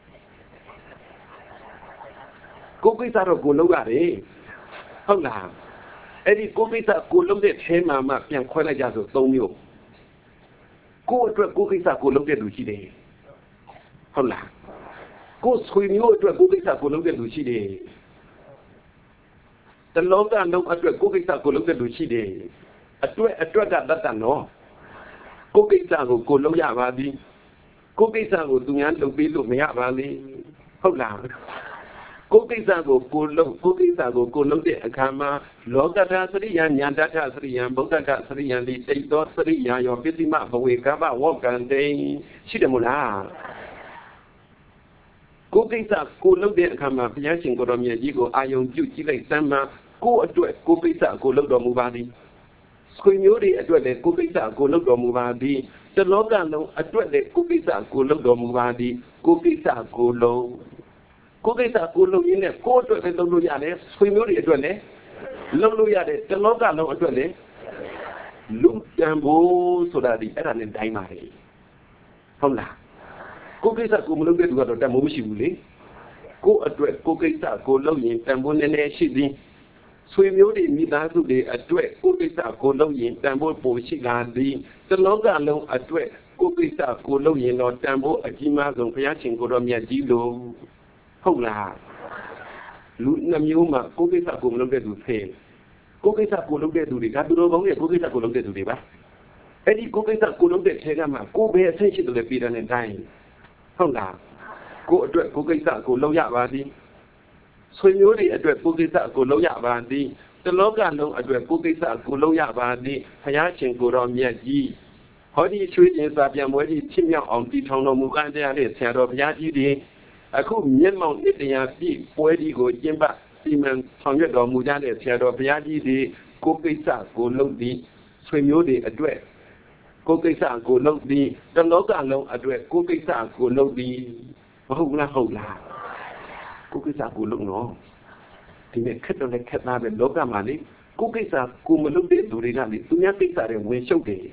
A: ကိုယ်ကိစ္စတော့ကိုလုပ်ရတယ်ဟုတ်လားအဲ့ဒီကိုယ်ကိစ္စကိုလုပ်တဲ့ထဲမှာမှပြန်ခွဲလိုက်ကြဆိုသုံးမျိုးကိုယ့်အတွက်ကိုယ်ကိစ္စကိုလုပ်တဲ့လူရှိတယ်ဟုတ်လားကိုယ်ဆွေမျိုးအတွက်ကိုယ်ကိစ္စကိုလုပ်တဲ့လူရှိတယ်တလုံးကလုံးအတွက်ကိုယ်ကိစ္စကိုလုပ်တဲ့လူရှိတယ်အတွက်အတွက်ကတတ်တနော်ကိုယ်ကိစ္စကိုကိုလုပ်ရပါသည်ကိုယ်ကိစ္စကိုသူများလုပ်ပြီးလို့မရပါလေဟုတ်လားကိုယ်ကိစ္စကိုကိုလုပ်ကိုယ်ကိစ္စကိုကိုလုပ်တဲ့အခါမှာလောကဓာသရိယညာတ္ထသရိယဗုဒ္ဓဓာသရိယတိတိတ်သောသရိယယောပိတိမဘဝေကဗ္ဗဝောကံတိရှိတယ်မို့လားကိုယ်ကိစ္စကိုလုပ်တဲ့အခါမှာဘုရားရှင်ကိုတော်မြတ်ကြီးကိုအာယုံပြုကြည့်လိုက်သမ်းမှာကိုယ်အတွက်ကိုယ်ကိစ္စကိုလုပ်တော်မူပါသည်ဆွေမျိုးတွေအတွက်လည်းကိုယ်ကိစ္စကိုလုပ်တော်မူပါသည်တလောကလုံးအတွက်လည်းကိုယ်ကိစ္စကိုလုပ်တော်မူပါသည်ကိုယ်ကိစ္စကိုလုံးကိုယ်ကိစ္စကိုလုပ်ရင်းနဲ့ကိုယ်အတွက်လည်းလုပ်လို့ရတယ်ဆွေမျိုးတွေအတွက်လည်းလုပ်လို့ရတယ်တလောကလုံးအတွက်လည်းလူတန်ဖို့ဆိုတာဒီအဲ့ဒါနဲ့တိုင်းပါလေဟုတ်လားကိုယ်ကိစ္စကိုမလုပ်တဲ့သူကတော့တန်ဖိုးမရှိဘူးလေကိုယ်အတွက်ကိုယ်ကိစ္စကိုလုပ်ရင်တန်ဖိုးနည်းနည်းရှိသည်ဆွေမျိုးတွေမိသားစုတွေအတွက်ကိုယ်ကိစ္စကိုလုပ်ရင်တန်ဖိုးပိုရှိလာသည်တလောကလုံးအတွက်ကိုယ်ကိစ္စကိုလုပ်ရင်တော့တန်ဖိုးအကြီးမားဆုံးဘုရားရှင်ကိုတော်မြတ်ကြီးလို့ဟုတ်လားလူနှမျိုးမှာကိုယ်ကိစ္စကိုမလုပ်တဲ့သူဆဲကိုယ်ကိစ္စကိုလုပ်တဲ့သူတွေကသူတော်ကောင်းရဲ့ကိုယ်ကိစ္စကိုလုပ်တဲ့သူတွေပါအဲ့ဒီကိုယ်ကိစ္စကိုလုပ်တဲ့ထဲကမှကိုယ်ပဲအဆင့်ရှိတယ်လေပြည်တယ်နဲ့တိုင်းဟုတ်လားကိုယ်အတွက်ကိုယ်ကိစ္စကိုလုပ်ရပါသည်ဆွေမျိုးတွေအတွက်ကိုယ်ကိစ္စကိုလုပ်ရပါသည်တလောကလုံးအတွက်ကိုယ်ကိစ္စကိုလုပ်ရပါသည်ဘုရားရှင်ကိုတော်မြတ်ကြီးဟောဒီရွှေရင်စာပြန်ပွဲကြီးဖြစ်မြောက်အောင်တည်ထောင်တော်မူကတရားတဲ့ဆရာတော်ဘုရားကြီးတွေအခုမျက်မှောက်နှစ်တရားပြည့်ပွဲကြီးကိုကျင်းပစီမံဆောင်ရွက်တော်မူကြတဲ့ဆရာတော်ဘုရားကြီးတွေကိုယ်ကိစ္စကိုလုပ်သည်ဆွေမျိုးတွေအတွက်ကိုယ်ကိစ္စကိုလုပ်သည်တလောကလုံးအတွက်ကိုယ်ကိစ္စကိုလုပ်သည်မဟုတ်လားဟုတ်လားကိုယ်ကိစ္စကိုလုပ်နော်ဒီနေ့ခက်တော့လည်းခက်သားပဲလောကမှာလေကိုယ်ကိစ္စကိုမလုပ်တဲ့သူတွေကလေသူများကိစ္စတွေဝင်ရှုပ်တယ်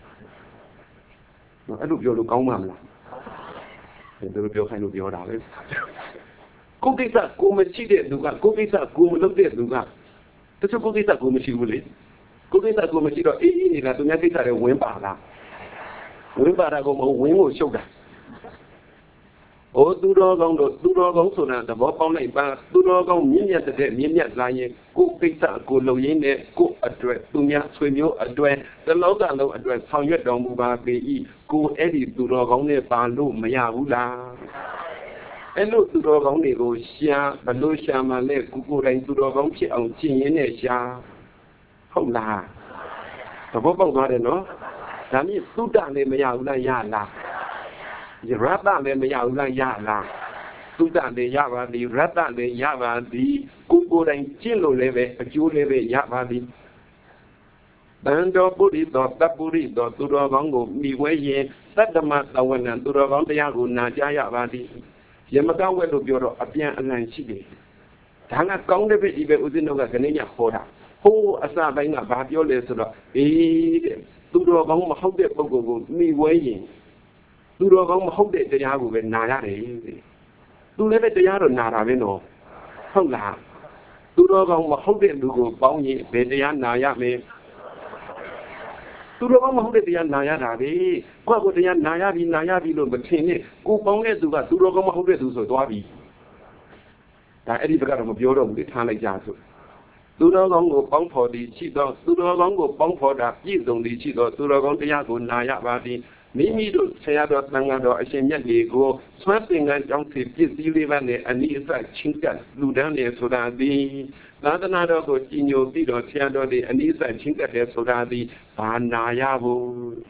A: အဲ့လိုပြောလို့ကောင်းမှာမလားအဲ့လိုပြောခိုင်းလို့ပြောတာလေကိုယ်ကိစ္စကိုမရှိတဲ့သူကကိုယ်ကိစ္စကိုမလုပ်တဲ့သူကတချို့ကိုယ်ကိစ္စကိုမရှိဘူးလေကိုယ်ကိစ္စကိုမရှိတော့အေးအေးနေတာသူများကိစ္စတွေဝင်ပါလားဝင်ပါတာကမဟုတ်ဝင်ကိုရှုပ်တာโอ้သူတော်ကောင်းတို့သူတော်ကောင်းဆိုတာသဘောပေါက်လိုက်ပါသူတော်ကောင်းမြင့်မြတ်တဲ့မြင့်မြတ်လာရင်ကိုယ်ကိစ္စကိုလုပ်ရင်းနဲ့ကိုယ်အတွက်သူများဆွေမျိုးအတွက်တလောကလုံးအတွက်ဆောင်ရွက်တော်မူပါပေ၏ကိုယ်အဲ့ဒီသူတော်ကောင်းနဲ့ပါလို့မရဘူးလားအဲ့လိုသူတော်ကောင်းတွေကိုရှာဘလို့ရှာမှလဲကိုကိုယ်တိုင်သူတော်ကောင်းဖြစ်အောင်ကျင့်ရင်းနဲ့ရှာဟုတ်လားသဘောပေါက်သွားတယ်နော်ဒါမြင့်သုတ္တလည်းမရဘူးလားရလားရတ္တလည်းမရဘူးလားရလားသုတ္တလည်းရပါသည်ရတ္တလည်းရပါသည်ကိုယ်ကိုယ်တိုင်ကျင့်လို့လည်းပဲအကျိုးလည်းပဲရပါသည်တန်တော်ပုရိသောတပ္ပုရိသောသူတော်ကောင်းကိုမိဝဲရင်သတ္တမသဝနံသူတော်ကောင်းတရားကိုနာကြားရပါသည်ယမကဝဲလို့ပြောတော့အပြန်အလှန်ရှိတယ်ဒါကကောင်းတဲ့ဘက်ဒီပဲဦးဇင်းတို့ကခဏညဟောတာဟိုးအစပိုင်းကဘာပြောလဲဆိုတော့အေးတဲ့သူတော်ကောင်းမဟုတ်တဲ့ပုဂ္ဂိုလ်ကိုမိဝဲရင်သူတော်ကောင်းမဟုတ်တဲ့တရားကိုပဲနာရတယ်သူလည်းပဲတရားတော့နာတာပဲနော်ဟုတ်လားသူတော်ကောင်းမဟုတ်တဲ့လူကိုပေါင်းရင်ဘယ်တရားနာရမလဲသူတော်ကောင်းမဟုတ်တဲ့တရားနာရတာပဲကိုယ့်ကိုတရားနာရပြီနာရပြီလို့မထင်နဲ့ကိုပေါင်းတဲ့သူကသူတော်ကောင်းမဟုတ်တဲ့သူဆိုသွားပြီဒါအဲ့ဒီဘက်ကတော့မပြောတော့ဘူးလေထားလိုက်ကြဆိုသူတော်ကောင်းကိုပေါင်းဖော်သည်ရှိသောသူတော်ကောင်းကိုပေါင်းဖော်တာပြည့်စုံသည်ရှိသောသူတော်ကောင်းတရားကိုနာရပါသည်မိမိတို့ဆရာတော်တန်ခါတော်အရှင်မြတ်ကြီးကိုသွမ်းသင်္ကန်းကြောင့်ဖြစ်ပြည့်စည်လေးပါးနဲ့အနိစ္စချင်းကလူတန်းနေဆိုတာသည်သာသနာတော်ကိုကြီးညိုပြီးတော့ဆရာတော်တွေအနိစ္စချင်းကတယ်ဆိုတာသည်ဘာနာရဘူး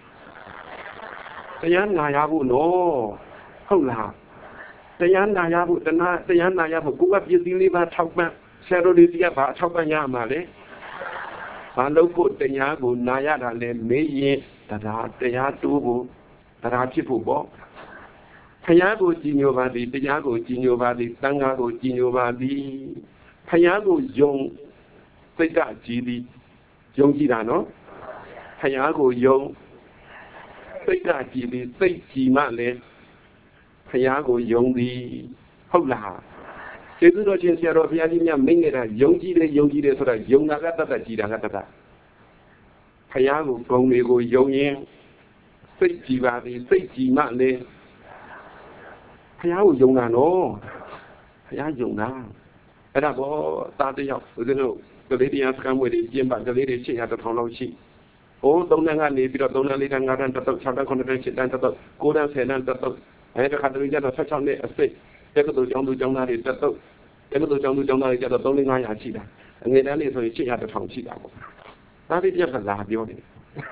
A: တရားနာရဘူးနော်ဟုတ်လားတရားနာရဘူးတနာတရားနာရဖို့ကိုယ်ကပြည့်စည်လေးပါထောက်ပံ့ဆရာတော်တွေကဘာထောက်ပံ့ရမှာလဲဘာလို့ဖို့တရားကိုနာရတာလဲမေးရင်တရားတရားတိုးဖို့တရားဖြစ်ဖို့ပေါ့ဘုရားကိုကြည်ညိုပါသည်တရားကိုကြည်ညိုပါသည်သံဃာကိုကြည်ညိုပါသည်ဘုရားကိုယုံစိတ်ကကြည်သည်ယုံကြည်တာနော်ဘုရားကိုယုံစိတ်ကကြည်သည်စိတ်ကြည်မှလည်းဘုရားကိုယုံသည်ဟုတ်လားကျေးဇူးတော်ရှင်ဆရာတော်ဘုရားကြီးများမိန့်နေတာယုံကြည်တယ်ယုံကြည်တယ်ဆိုတာယုံတာကတတ်တတ်ကြည်တာကတတ်တတ်ဘုရားကိုဂုဏ်တွေကိုယုံရင်စိတ်ကြည်ပါသည်စိတ်ကြည်မှလည်းဘုရားကိုယုံတာနော်ဘုရားယုံတာအဲ့ဒါဘောသားတယောက်ဦးဇင်းတို့ကလေးတရားစခန်းဝေးတွေကျင်းပကလေးတွေရှေ့ရတစ်ထောင်လောက်ရှိဟိုသုံးတန်းကနေပြီးတော့သုံးတန်းလေးတန်းငါးတန်းတစ်တုပ်ခြောက်တန်းခုနှစ်တန်းရှစ်တန်းတစ်တုပ်ကိုးတန်းဆယ်တန်းတစ်တုပ်အဲ့ဒါခါတည်းကျတော့ဆက်ချောင်းနဲ့အစိတ်တက္ကသိုလ်ကျောင်းသူကျောင်းသားတွေတစ်တုပ်တက္ကသိုလ်ကျောင်းသူကျောင်းသားတွေကျတော့သုံးလေးငါးရာရှိတာအငယ်တန်းလေးဆိုရင်ရှစ်ရာတစ်ထောင်ရှိတာပေါ့သားလေးတယောက်ကလာပြောတယ်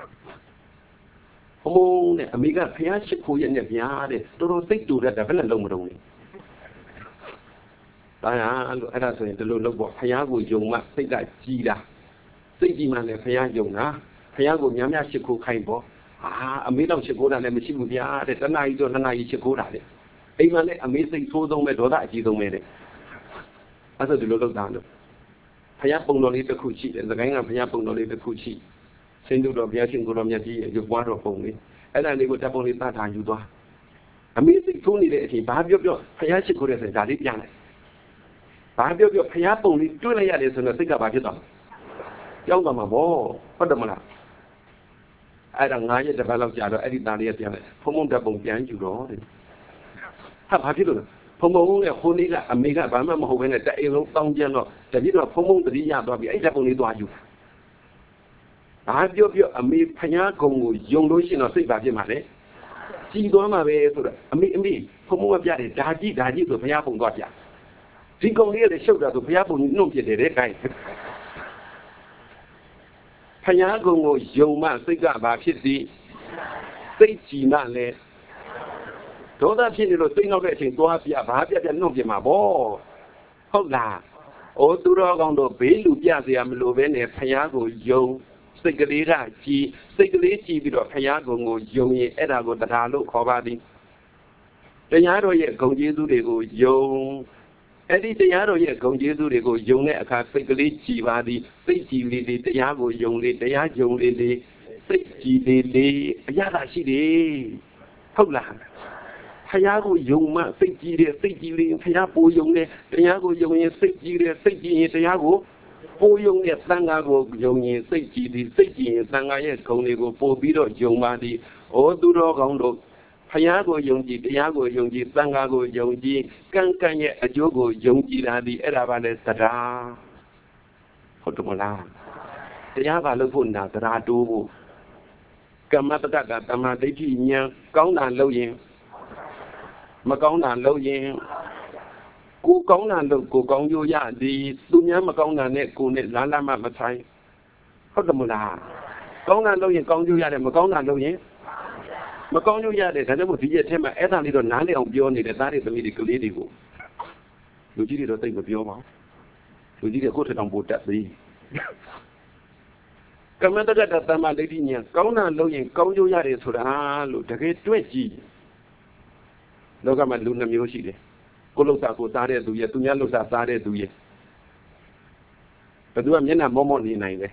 A: ဟိုးနဲ့အမေကဖျားရှိခိုးရဲ့နဲ့ဗျာတဲ့တော်တော်စိတ်တူတတ်တာဘယ်နဲ့လုံးမလုံးလဲဒါရလို့အဲ့ဒါဆိုရင်ဒီလိုလုပ်ပေါ့ဖျားကိုယုံမှစိတ်ကကြီးတာစိတ်ကြီးမှလည်းဖျားယုံတာဖျားကိုများများရှိခိုးခိုင်းပေါ့ဟာအမေတော့ရှိခိုးတာလည်းမရှိဘူးဗျာတဲ့တနာကြီးတော့တနာကြီးရှိခိုးတာတဲ့အိမ်မှာလည်းအမေစိတ်ဆိုးဆုံးပဲဒေါသအကြီးဆုံးပဲတဲ့အဲ့ဒါဒီလိုလုပ်တာလို့ဖျားပုံတော်လေးတစ်ခုရှိတယ်သခိုင်းကဖျားပုံတော်လေးတစ်ခုရှိစင်တို့တော်ဘုရားရှင်ကိုတော်မြတ်ကြီးရဲ့ရုပ်ပွားတော်ပုံလေးအဲ့ဒါလေးကိုတပ်ပုံလေးသတ်ထားယူသွားအမေစိတ်ဆိုးနေတဲ့အချိန်ဘာပြောပြောဖျားရှိခိုးတဲ့ဆိုဒါလေးပြန်လိုက်ဘာပြောပြောဖျားပုံလေးတွေ့လိုက်ရတယ်ဆိုတော့စိတ်ကဘာဖြစ်သွားကြောင်းသွားမှာပေါ့ဟုတ်တယ်မလားအဲ့ဒါငါးရက်တစ်ပတ်လောက်ကြာတော့အဲ့ဒီသားလေးကပြန်လဲဖုံဖုံတက်ပုံပြန်ယူတော့တဲ့ဟာဘာဖြစ်လို့ဖုံဖုံနဲ့ခိုးလေးကအမေကဘာမှမဟုတ်ဘဲနဲ့တအိမ်လုံးတောင်းကျန်တော့တပြည့်တော့ဖုံဖုံတတိယသွားပြီးအဲ့တက်ပုံလေးသွားယူဘာပြောပြောအမေဖျားကုံကိုယုံလို့ရှိရင်တော့စိတ်ပါဖြစ်မှာလေကြည်သွားမှာပဲဆိုတော့အမေအမေဖုံဖုံကပြတယ်ဒါကြည့်ဒါကြည့်ဆိုဖျားပုံသွားပြဒီကုံလေးလည်းရှုပ်တာဆိုဖျားပုံကြီးနှုတ်ပြတယ်တဲ့ခိုင်းဖျားကုံကိုယုံမှစိတ်ကဘာဖြစ်သည်စိတ်ကြည်မှလည်းဒေါသဖြစ်နေလို့စိတ်နောက်တဲ့အချိန်သွားပြဘာပြပြနှုတ်ပြမှာပေါ့ဟုတ်လားအိုးသူတော်ကောင်းတို့ဘေးလူပြเสียမလို့ပဲနဲ့ဖျားကိုယုံစိတ်ကလေးကကြည်စိတ်ကလေးကြည်ပြီးတော့ဖျားကုံကိုယုံရင်အဲ့ဒါကိုတရားလို့ခေါ်ပါသည်တရားတော်ရဲ့ဂုဏ်ကျေးဇူးတွေကိုယုံအဲ့ဒီတရားတော်ရဲ့ဂုဏ်ကျေးဇူးတွေကိုယုံတဲ့အခါစိတ်ကလေးကြည်ပါသည်စိတ်ကြည်လေးလေးတရားကိုယုံလေးတရားယုံလေးလေးစိတ်ကြည်လေးလေးအရသာရှိတယ်ဟုတ်လားဖျားကိုယုံမှစိတ်ကြည်တယ်စိတ်ကြည်လေးဖျားပိုယုံတယ်တရားကိုယုံရင်စိတ်ကြည်တယ်စိတ်ကြည်ရင်တရားကိုပိုယုံတဲ့သံဃာကိုယုံရင်စိတ်ကြည်သည်စိတ်ကြည်ရင်သံဃာရဲ့ဂုဏ်တွေကိုပို့ပြီးတော့ယုံပါသည်ဩသူတော်ကောင်းတို့ဖျားကိုယုံကြည်တရားကိုယုံကြည်သံဃာကိုယုံကြည်ကံကံရဲ့အကျိုးကိုယုံကြည်တာဒီအဲ့ဒါပါလဲတရားဟုတ်တယ်မလားတရားပါလို့ဖို့နာတရားတိုးဖို့ကမ္မတတကတမ္မာဒိဋ္ဌိဉာဏ်ကောင်းတာလုပ်ရင်မကောင်းတာလုပ်ရင်ကိုကောင်းတာလုပ်ကိုကောင်းကျိုးရသည်သူများမကောင်းတာနဲ့ကိုနဲ့လားလားမမဆိုင်ဟုတ်တယ်မလားကောင်းတာလုပ်ရင်ကောင်းကျိုးရတယ်မကောင်းတာလုပ်ရင်မကောင်းကျိုးရတယ်ဒါကြောင့်မို့ဒီရက်ထဲမှာအဲ့ဒါလေးတော့နားလည်အောင်ပြောနေတဲ့သားတွေသမီးတွေကလေးတွေကိုလူကြီးတွေတော့သိမပြောပါဘူးလူကြီးတွေကိုထထောင်ပို့တတ်သေးကမ္မတက္ကတသမ္မာဒိဋ္ဌိဉာဏ်ကောင်းတာလုပ်ရင်ကောင်းကျိုးရတယ်ဆိုတာလို့တကယ်တွေ့ကြည့်လောကမှာလူနှမျိုးရှိတယ်ကိုလှုပ်ရှားကိုစားတဲ့သူရဲ့သူများလှုပ်ရှားစားတဲ့သူရဲ့ဘယ်သူကမျက်နှာမောမောနေနိုင်လဲ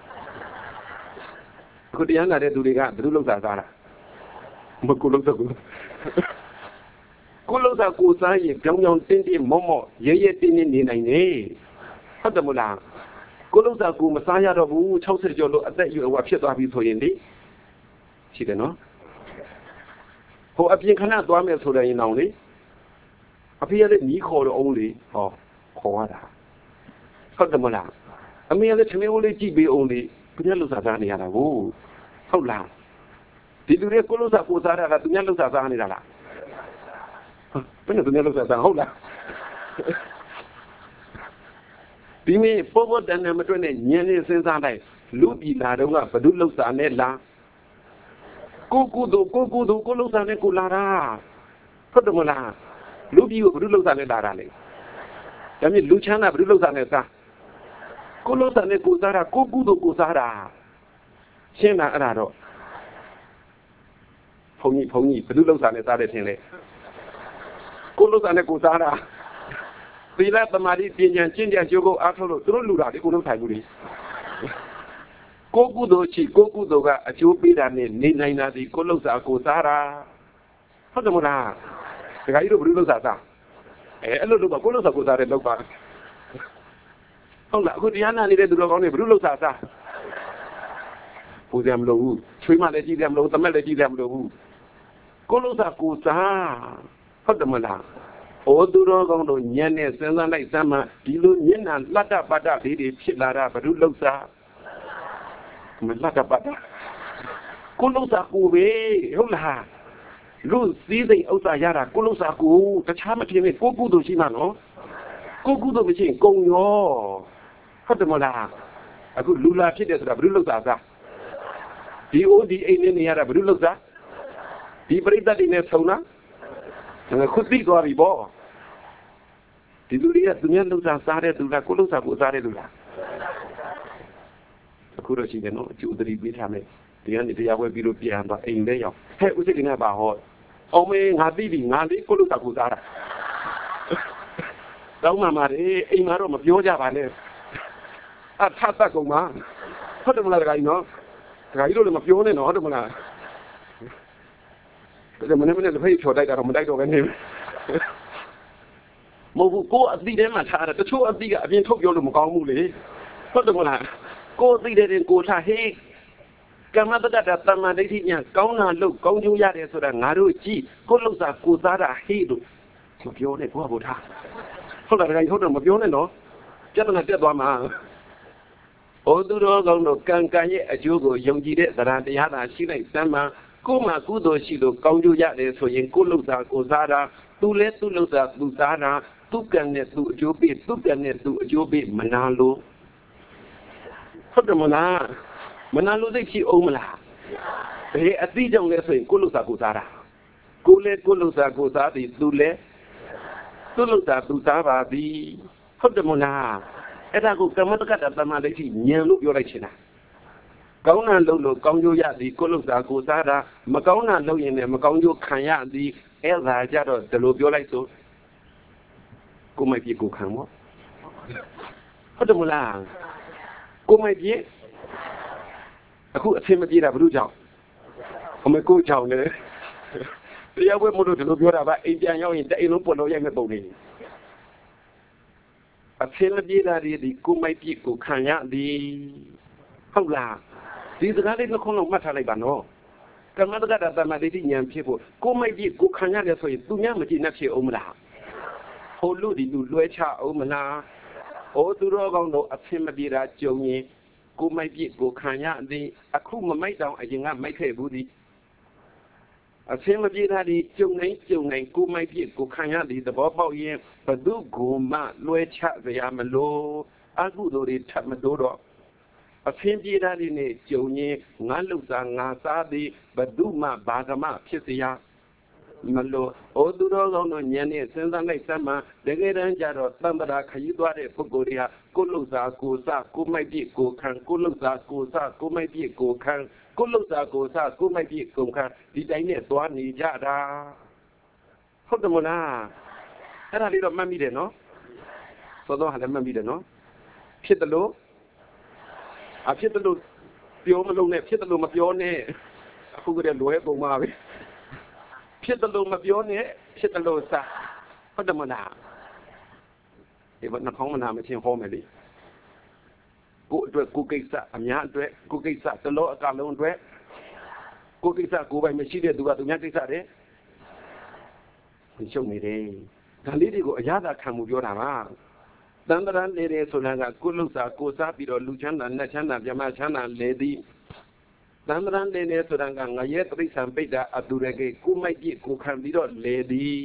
A: အခုတရားနာတဲ့သူတွေကဘယ်သူလှုပ်ရှားစားတာမကိုလှုပ်ရှားကိုကိုလှုပ်ရှားကိုစားရင်ကြောင်ကြောင်တင်းတင်းမောမောရဲရဲတင်းတင်းနေနိုင်တယ်ဟုတ်တယ်မလားကိုလှုပ်ရှားကိုမစားရတော့ဘူး၆၀ကျော်လို့အသက်အရွယ်ဟိုဖြစ်သွားပြီဆိုရင်လေရှိတယ်နော်ဟိုအပြင်ခဏသွားမယ်ဆိုရင်အောင်လေအဖေကလည်းညီခေါ်တော့အောင်လေဟောခေါ်ရတာဟုတ်တယ်မလားအမေကလည်းထမင်းဦးလေးကြည့်ပေးအောင်လေဘယ်လိုလုပ်စားနေရတာကိုဟုတ်လားဒီလူတွေကိုလို့စားကိုစားတာကသူများလုပ်စားစားနေတာလားဘယ်နဲ့သူများလုပ်စားစားဟုတ်လားဒီမေပေါ်ပေါ်တန်တယ်မတွေ့နဲ့ညင်းနေစဉ်းစားလိုက်လူပြည်လာတော့ကဘယ်သူလုပ်စားနဲ့လားကိုကူတို့ကိုကူတို့ကိုလုပ်စားနဲ့ကိုလာတာဟုတ်တယ်မလားလူပြည်ကိုဘယ်သူလှုပ်စားနဲ့လာတာလဲဒါမြင်လူချမ်းသာဘယ်သူလှုပ်စားနဲ့စားကိုလှုပ်စားနဲ့ကိုစားတာကိုကုသိုလ်ကိုစားတာရှင်းလားအဲ့ဒါတော့ဘုံကြီးဘုံကြီးဘယ်သူလှုပ်စားနဲ့စားတယ်ထင်လဲကိုလှုပ်စားနဲ့ကိုစားတာသီလသမာဓိပညာကျင့်ကြံကြိုးကိုအားထုတ်လို့သူတို့လူတာဒီကိုလုံးထိုင်ဘူးလေကိုကုသိုလ်ရှိကိုကုသိုလ်ကအကျိုးပေးတာနဲ့နေနိုင်တာဒီကိုလှုပ်စားကိုစားတာဟုတ်တယ်မလားဒကာကြီးတို့ဘယ်လိုလုပ်စားစားအဲအဲ့လိုလုပ်ပါကိုလုပ်စားကိုစားတယ်လုပ်ပါဟုတ်လားအခုတရားနာနေတဲ့သူတော်ကောင်းတွေဘယ်လိုလုပ်စားစားပူဇော်မလို့ဘူးချွေးမလည်းကြည့်တယ်မလို့သမက်လည်းကြည့်တယ်မလို့ဘူးကိုလုပ်စားကိုစားဟုတ်တယ်မလားဩသူတော်ကောင်းတို့ညံ့နဲ့စဉ်းစားလိုက်စမ်းမှဒီလိုမျက်နှာလှတပတ္တလေးတွေဖြစ်လာတာဘယ်လိုလုပ်စားမလှတပတ္တကိုလုပ်စားကိုပဲဟုတ်လားလူစည်းစိမ်ဥစ္စာရတာကိုလှုပ်ရှားကိုတခြားမဖြစ်နဲ့ကိုကုသိုလ်ရှိမှနော်ကိုကုသိုလ်မရှိရင်ကုံရောဟုတ်တယ်မလားအခုလူလာဖြစ်တယ်ဆိုတာဘယ်လိုလှုပ်ရှားစားဒီအိုဒီအိမ်နဲ့နေရတာဘယ်လိုလှုပ်ရှားဒီပရိသတ်တွေနဲ့ဆုံလားခုသိသွားပြီပေါ့ဒီလူတွေကသူများလှုပ်ရှားစားတဲ့သူလားကိုလှုပ်ရှားကိုစားတဲ့သူလားအခုတော့ရှိတယ်နော်အကျိုးသတိပေးထားမယ်ဒီကနေတရားဝဲပြီးလို့ပြန်သွားအိမ်ထဲရောက်ဟဲ့ဦးစိတ်ကနေပါဟောအောင်မေငါသိပြီငါလေးကိုလို့တာကိုစားတာတောင်းမှမာတယ်အိမ်မှာတော့မပြောကြပါနဲ့အထပ်တက်ကုန်မှာဟုတ်တယ်မလားတခါကြီးနော်တခါကြီးတို့လည်းမပြောနဲ့နော်ဟုတ်တယ်မလားဒါမနေ့မနေ့လက်ဖိတ်ချော်တိုက်တာတော့မတိုက်တော့ပဲနေမဟုတ်ဘူးကိုယ်အသိထဲမှာထားတာတချို့အသိကအပြင်ထုတ်ပြောလို့မကောင်းဘူးလေဟုတ်တယ်မလားကိုယ်အသိတဲ့တင်ကိုထားဟေးကမ္မတက္ကတာတမ္မာဒိဋ္ဌိညာကောင်းတာလို့ကောင်းကျိုးရတယ်ဆိုတာငါတို့ကြည့်ကိုယ်လှုပ်စာကိုယ်စားတာဟေးလို့မပြောနဲ့ကိုယ်ကဘုရားဟုတ်လားဒါကြဟုတ်တယ်မပြောနဲ့နော်ပြဿနာတက်သွားမှာဩသူတော်ကောင်းတို့ကံကံရဲ့အကျိုးကိုယုံကြည်တဲ့သရတရားသာရှိလိုက်စမ်းမှာကိုယ်မှာကုသိုလ်ရှိလို့ကောင်းကျိုးရတယ်ဆိုရင်ကိုယ်လှုပ်စာကိုယ်စားတာသူလဲသူ့လှုပ်စာသူစားတာသူကံနဲ့သူအကျိုးပေးသူကံနဲ့သူအကျိုးပေးမနာလို့ဟုတ်တယ်မလားမနာလို့သိဖြစ်အောင်မလားဘယ်အသိကြောင့်လဲဆိုရင်ကိုယ်လှုပ်စာကိုယ်စားတာကိုယ်လဲကိုယ်လှုပ်စာကိုယ်စားသည်သူလဲသူ့လှုပ်စာသူစားပါသည်ဟုတ်တယ်မလားအဲ့ဒါကိုကမ္မတက္ကတာတမ္မာဒိဋ္ဌိဉာဏ်လို့ပြောလိုက်ချင်တာကောင်းတာလုပ်လို့ကောင်းကျိုးရသည်ကိုယ်လှုပ်စာကိုယ်စားတာမကောင်းတာလုပ်ရင်လည်းမကောင်းကျိုးခံရသည်အဲ့ဒါကြတော့ဒီလိုပြောလိုက်ဆိုကိုမိုက်ပြေကိုခံမောဟုတ်တယ်မလားကိုမိုက်ပြေအခုအဆင်မပြေတာဘယ်လိုကြောင့်အမေကိုကြောင့်လေတရားဝဲမလို့ဒီလိုပြောတာပါအိမ်ပြန်ရောက်ရင်တအိမ်လုံးပေါ်လို့ရိုက်မဲ့ပုံနေအဆင်မပြေတာဒီကိုမိုက်ပြေကိုခံရသည်ဟုတ်လားဒီစကားလေးနှစ်ခုလုံးမှတ်ထားလိုက်ပါနော်ကမ္မတက္ကတာတမ္မာဒိဋ္ဌိဉာဏ်ဖြစ်ဖို့ကိုမိုက်ပြေကိုခံရတယ်ဆိုရင်သူများမကြည့်နဲ့ဖြစ်အောင်မလားဟိုလူဒီလူလွှဲချအောင်မလားဟိုသူတော်ကောင်းတို့အဆင်မပြေတာကြုံရင်ကိုမိုက်ပြေကိုခံရသည်အခုမမိုက်တောင်အရင်ကမိုက်ခဲ့ဘူးသည်အဆင်မပြေတာဒီကြုံနိုင်ကြုံနိုင်ကိုမိုက်ပြေကိုခံရသည်သဘောပေါက်ရင်ဘသူကိုမှလွှဲချစရာမလိုအကုသိုလ်တွေထပ်မတိုးတော့အဆင်ပြေတာဒီနေ့ကြုံရင်ငါလှုပ်စားငါစားသည်ဘသူမှဘာကမှဖြစ်စရာမလို့ဩသူတော်ကောင်းတို့ဉာဏ်နဲ့စဉ်းစားလိုက်စမ်းမှတကယ်တမ်းကျတော့သံဃာခရီးသွားတဲ့ပုဂ္ဂိုလ်တွေကကိုလှုပ်စားကိုစားကိုမိုက်ပြည့်ကိုခံကိုလှုပ်စားကိုစားကိုမိုက်ပြည့်ကိုခံကိုလှုပ်စားကိုစားကိုမိုက်ပြည့်ကိုခံဒီတိုင်းနဲ့သွားနေကြတာဟုတ်တယ်မလားအဲ့ဒါလေးတော့မှတ်မိတယ်နော်သောတော်ဟာလည်းမှတ်မိတယ်နော်ဖြစ်တယ်လို့အဖြစ်တယ်လို့ပြောမလုံးနဲ့ဖြစ်တယ်လို့မပြောနဲ့အခုကတည်းကလွဲပုံပါပဲဖြစ်တယ်လို့မပြောနဲ့ဖြစ်တယ်လို့စားဟုတ်တယ်မလားဒီမနှောင်းမနာမချင်းဟောမယ်လေကိုအတွက်ကိုကိစ္စအများအတွက်ကိုကိစ္စတလို့အကလုံးအတွက်ကိုကိစ္စကိုပိုင်မရှိတဲ့သူကသူများကိစ္စတဲ့ရှုံနေတယ်ဒါလေးတွေကိုအရသာခံမှုပြောတာပါတန်တရန်လေတယ်ဆိုတာကကိုလှုပ်စာကိုစားပြီးတော့လူချမ်းသာနတ်ချမ်းသာမြမချမ်းသာလေသည်တန်တရန်လေတယ်ဆိုတာကငရဲတိရစ္ဆာန်ပိဋ္ဌာအတူရကေကိုမိုက်ပြည့်ကိုခံပြီးတော့လေသည်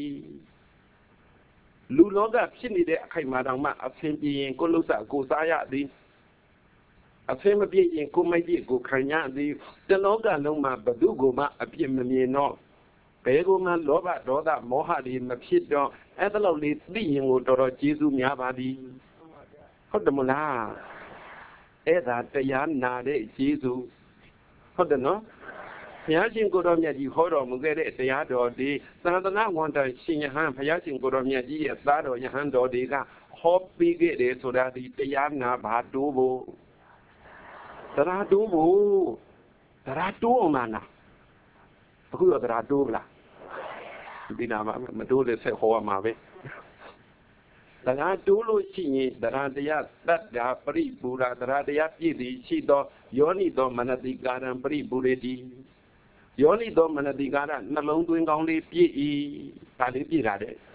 A: လူလောကဖြစ်နေတဲ့အခိုက်မှာတောင်မှအဖင်ပြင်းကိုလှုပ်စာကိုစားရသည်အဖင်မပြည့်ရင်ကိုမိုက်ပြည့်ကိုခံရသည်တလောကလုံးမှာဘသူကိုမှအပြစ်မမြင်တော့ဘယ်ကိုမှလောဘဒေါသမောဟတွေမဖြစ်တော့အဲ့ဒါလောက်လေးသိရင်ကိုတော်တော်ကျေးဇူးများပါသည်ဟုတ်တယ်မလားအဲ့ဒါတရားနာတဲ့ကျေးဇူးဟုတ်တယ်နော်ဘုရားရှင်ကိုတော်မြတ်ကြီးဟောတော်မူခဲ့တဲ့တရားတော်ဒီသန္တနာဝန်တန်ရှင်ယဟန်ဘုရားရှင်ကိုတော်မြတ်ကြီးရဲ့သားတော်ယဟန်တော်တွေကဟောပြီးခဲ့တယ်ဆိုတာဒီတရားနာဘာတိုးဖို့တရားတိုးဖို့တရားတိုးအောင်လားအခုတော့တရားတိုးလားဒီနာမတိုးလေဆက်ဟောရမှာပဲတရားတိုးလို့ရှိရင်တရားတရားတတ္တာပရိပူရာတရားတရားပြည့်သည်ရှိသောယောနိသောမနတိကာရံပရိပူရေတိယောနိသောမနတိကာရနှလုံးသွင်းကောင်းလေးပြည့်၏ဒါလေးပြည့်တာတဲ့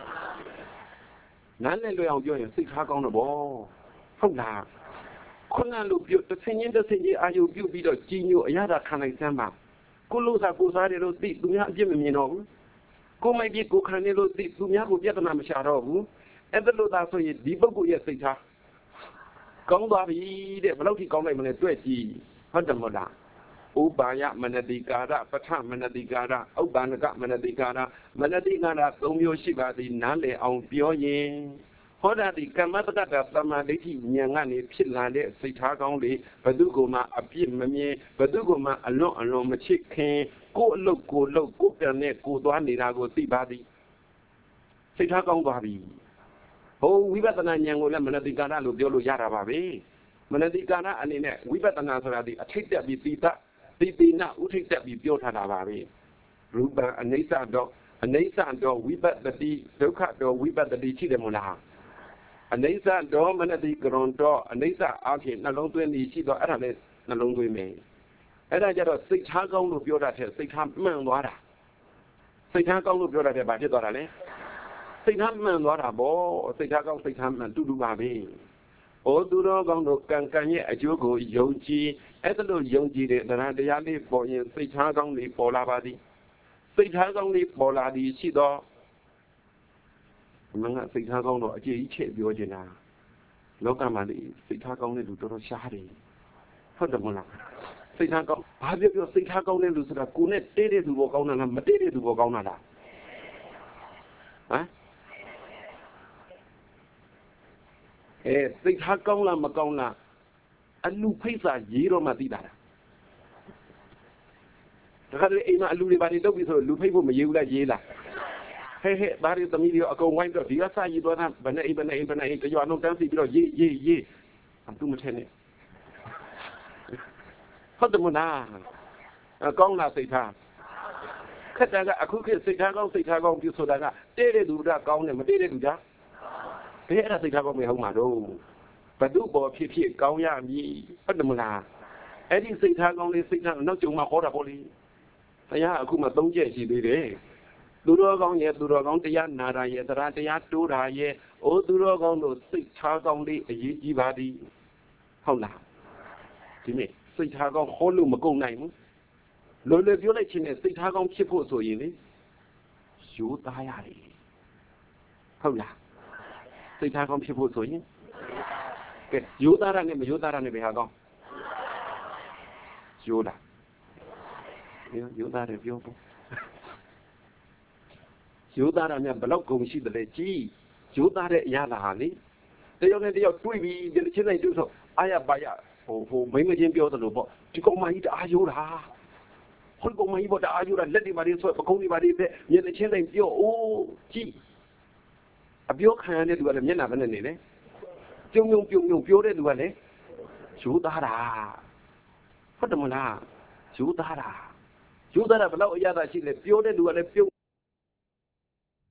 A: နားလည်လွယ်အောင်ပြောရင်စိတ်ထားကောင်းတော့ဗောဟုတ်လားခုနလိုပြုတစ်ဆင်းချင်းတစ်ဆင်းချင်းအာယုပြုပြီးတော့ကြီးညိုအရသာခံနိုင်စမ်းပါကိုလို့စားကိုစားတယ်လို့သိသူများအပြစ်မမြင်တော့ဘူးကိုမိုက်ပြကိုခံနေလို့သိသူများကိုပြဿနာမရှာတော့ဘူးအဲ့ဒါလို့သာဆိုရင်ဒီပုဂ္ဂိုလ်ရဲ့စိတ်ထားကောင်းသွားပြီတဲ့ဘယ်လောက်ထိကောင်းနိုင်မလဲတွေ့ကြည့်ဟုတ်တယ်မဟုတ်လားဥပါယမနတိကာရပဋ္ဌမနတိကာရဥပ္ပန္နကမနတိကာရမနတိကာရသုံးမျိုးရှိပါသည်နားလည်အောင်ပြောရင်ဟောတာဒီကမ္မတက္ကတာတမ္မာဒိဋ္ဌိဉာဏ်ကနေဖြစ်လာတဲ့စိတ်ထားကောင်းလေးဘယ်သူကမှအပြစ်မမြင်ဘယ်သူကမှအလွန်အလွန်မချစ်ခင်ကိုယ်အလုပ်ကိုယ်လုပ်ကိုယ်ပြန်နဲ့ကိုယ်သွားနေတာကိုသိပါသည်စိတ်ထားကောင်းသွားပြီဟိုဝိပဿနာဉာဏ်ကိုလည်းမနတိကာရလို့ပြောလို့ရတာပါပဲမနတိကာရအနေနဲ့ဝိပဿနာဆိုတာဒီအထိတ်တက်ပြီးသီတသီတိနဥထိတ်တက်ပြီးပြောထားတာပါပဲရူပံအနိစ္စတော့အနိစ္စတော့ဝိပဿတိဒုက္ခတော့ဝိပဿတိရှိတယ်မို့လားအနိစ္စတော့မနတိကရွန်တော့အနိစ္စအားဖြင့်နှလုံးသွင်းပြီးရှိတော့အဲ့ဒါလည်းနှလုံးသွင်းမယ်အဲ့ဒါကြတော့စိတ်ထားကောင်းလို့ပြောတာတဲ့စိတ်ထားမှန်သွားတာစိတ်ထားကောင်းလို့ပြောတာတဲ့ဘာဖြစ်သွားတာလဲစိတ်ထားမှန်သွားတာဗောစိတ်ထားကောင်းစိတ်ထားမှန်တူတူပါပဲဩသူတော်ကောင်းတို့ကံကံရဲ့အကျိုးကိုယုံကြည်အဲ့ဒါလို့ယုံကြည်တဲ့တရားတရားလေးပေါ်ရင်စိတ်ထားကောင်းလေးပေါ်လာပါသည်စိတ်ထားကောင်းလေးပေါ်လာသည်ရှိတော့မငါစိတ်ထားကောင်းတော့အကြည့်ကြီးချက်ပြောချင်တာလောကမှာလေစိတ်ထားကောင်းတဲ့လူတော်တော်ရှားတယ်ဟုတ်တယ်မလားစိတ်ထားကောင်းဘာပြောပြောစိတ်ထားကောင်းတဲ့လူဆိုတာကိုယ်နဲ့တေးတဲ့သူပေါ်ကောင်းတာလားမတေးတဲ့သူပေါ်ကောင်းတာလားဟမ်အဲစိတ်ထားကောင်းလားမကောင်းလားအလူဖိတ်စာရေးတော့မှသိတာဒါကြတဲ့အိမ်မှာအလူတွေဘာတွေလုပ်ပြီးဆိုလူဖိတ်ဖို့မရေးဘူးလားရေးလားဟဲ့ဟဲ့ဒါတွေသမီးတွေအကုန်ဝိုင်းတော့ဒီကစာရေးတော့တာဘယ်နဲ့အိမ်ဘယ်နဲ့အိမ်ဘယ်နဲ့အိမ်ကြောင်လုံးတန်းစီပြီးတော့ရေးရေးရေးအတူမထင်နဲ့ဟုတ်တယ်မလားအကောင်းလားစိတ်ထားခက်တာကအခုခေတ်စိတ်ထားကောင်းစိတ်ထားကောင်းပြုဆိုတာကတဲတဲ့သူကကောင်းတယ်မတဲတဲ့သူကဘယ်အဲ့ဒါစိတ်ထားကောင်းမဟုတ်မှာတော့ဘဒုပေါ်ဖြစ်ဖြစ်ကောင်းရမည်ဟုတ်တယ်မလားအဲ့ဒီစိတ်ထားကောင်းလေးစိတ်ထားနောက်ကြုံမှာဟောတာပေါ့လေတရားအခုမှသုံးချက်ရှိသေးတယ်သူတော်ကောင်းရဲ့သူတော်ကောင်းတရားနာတာရဲ့တရားတရားတိုးတာရဲ့အိုးသူတော်ကောင်းတို့စိတ်ထားကောင်းလေးအရေးကြီးပါသည်ဟုတ်လားဒီနေ့စိတ်ထားကောင်းဟောလို့မကုန်နိုင်ဘူးလွယ်လွယ်ပြောလိုက်ချင်းနဲ့စိတ်ထားကောင်းဖြစ်ဖို့ဆိုရင်လေရိုးသားရတယ်ဟုတ်လားစိတ်ထားကောင်းဖြစ်ဖို့ဆိုရင်ကဲရိုးသားတာနဲ့မရိုးသားတာနဲ့ဘယ်ဟာကောင်းရိုးလားရိုးသားတယ်ပြောဖို့ရိုးသားတာများဘလောက်ကုန်ရှိတယ်လဲကြည်ရိုးသားတဲ့အရာလားဟာလေတယောက်နဲ့တယောက်တွေ့ပြီးဒီချင်းတိုင်းတွေ့ဆိုအာရပါရဟိုဟိုမိမချင်းပြောသလိုပေါ့ဒီကောင်မကြီးတအားရိုးတာဟိုကောင်မကြီးပေါ့တအားရိုးတာလက်တွေပါလေးဆွဲပကုံးတွေပါလေးပဲမျက်နှာချင်းတိုင်းပြောအိုးကြည်အပြောခံရတဲ့လူကလည်းမျက်နှာပဲနဲ့နေလေပြုံပြုံပြုံပြုံပြောတဲ့လူကလည်းရိုးသားတာဟုတ်တယ်မလားရိုးသားတာရိုးသားတာဘလောက်အရသာရှိလဲပြောတဲ့လူကလည်းပြုံ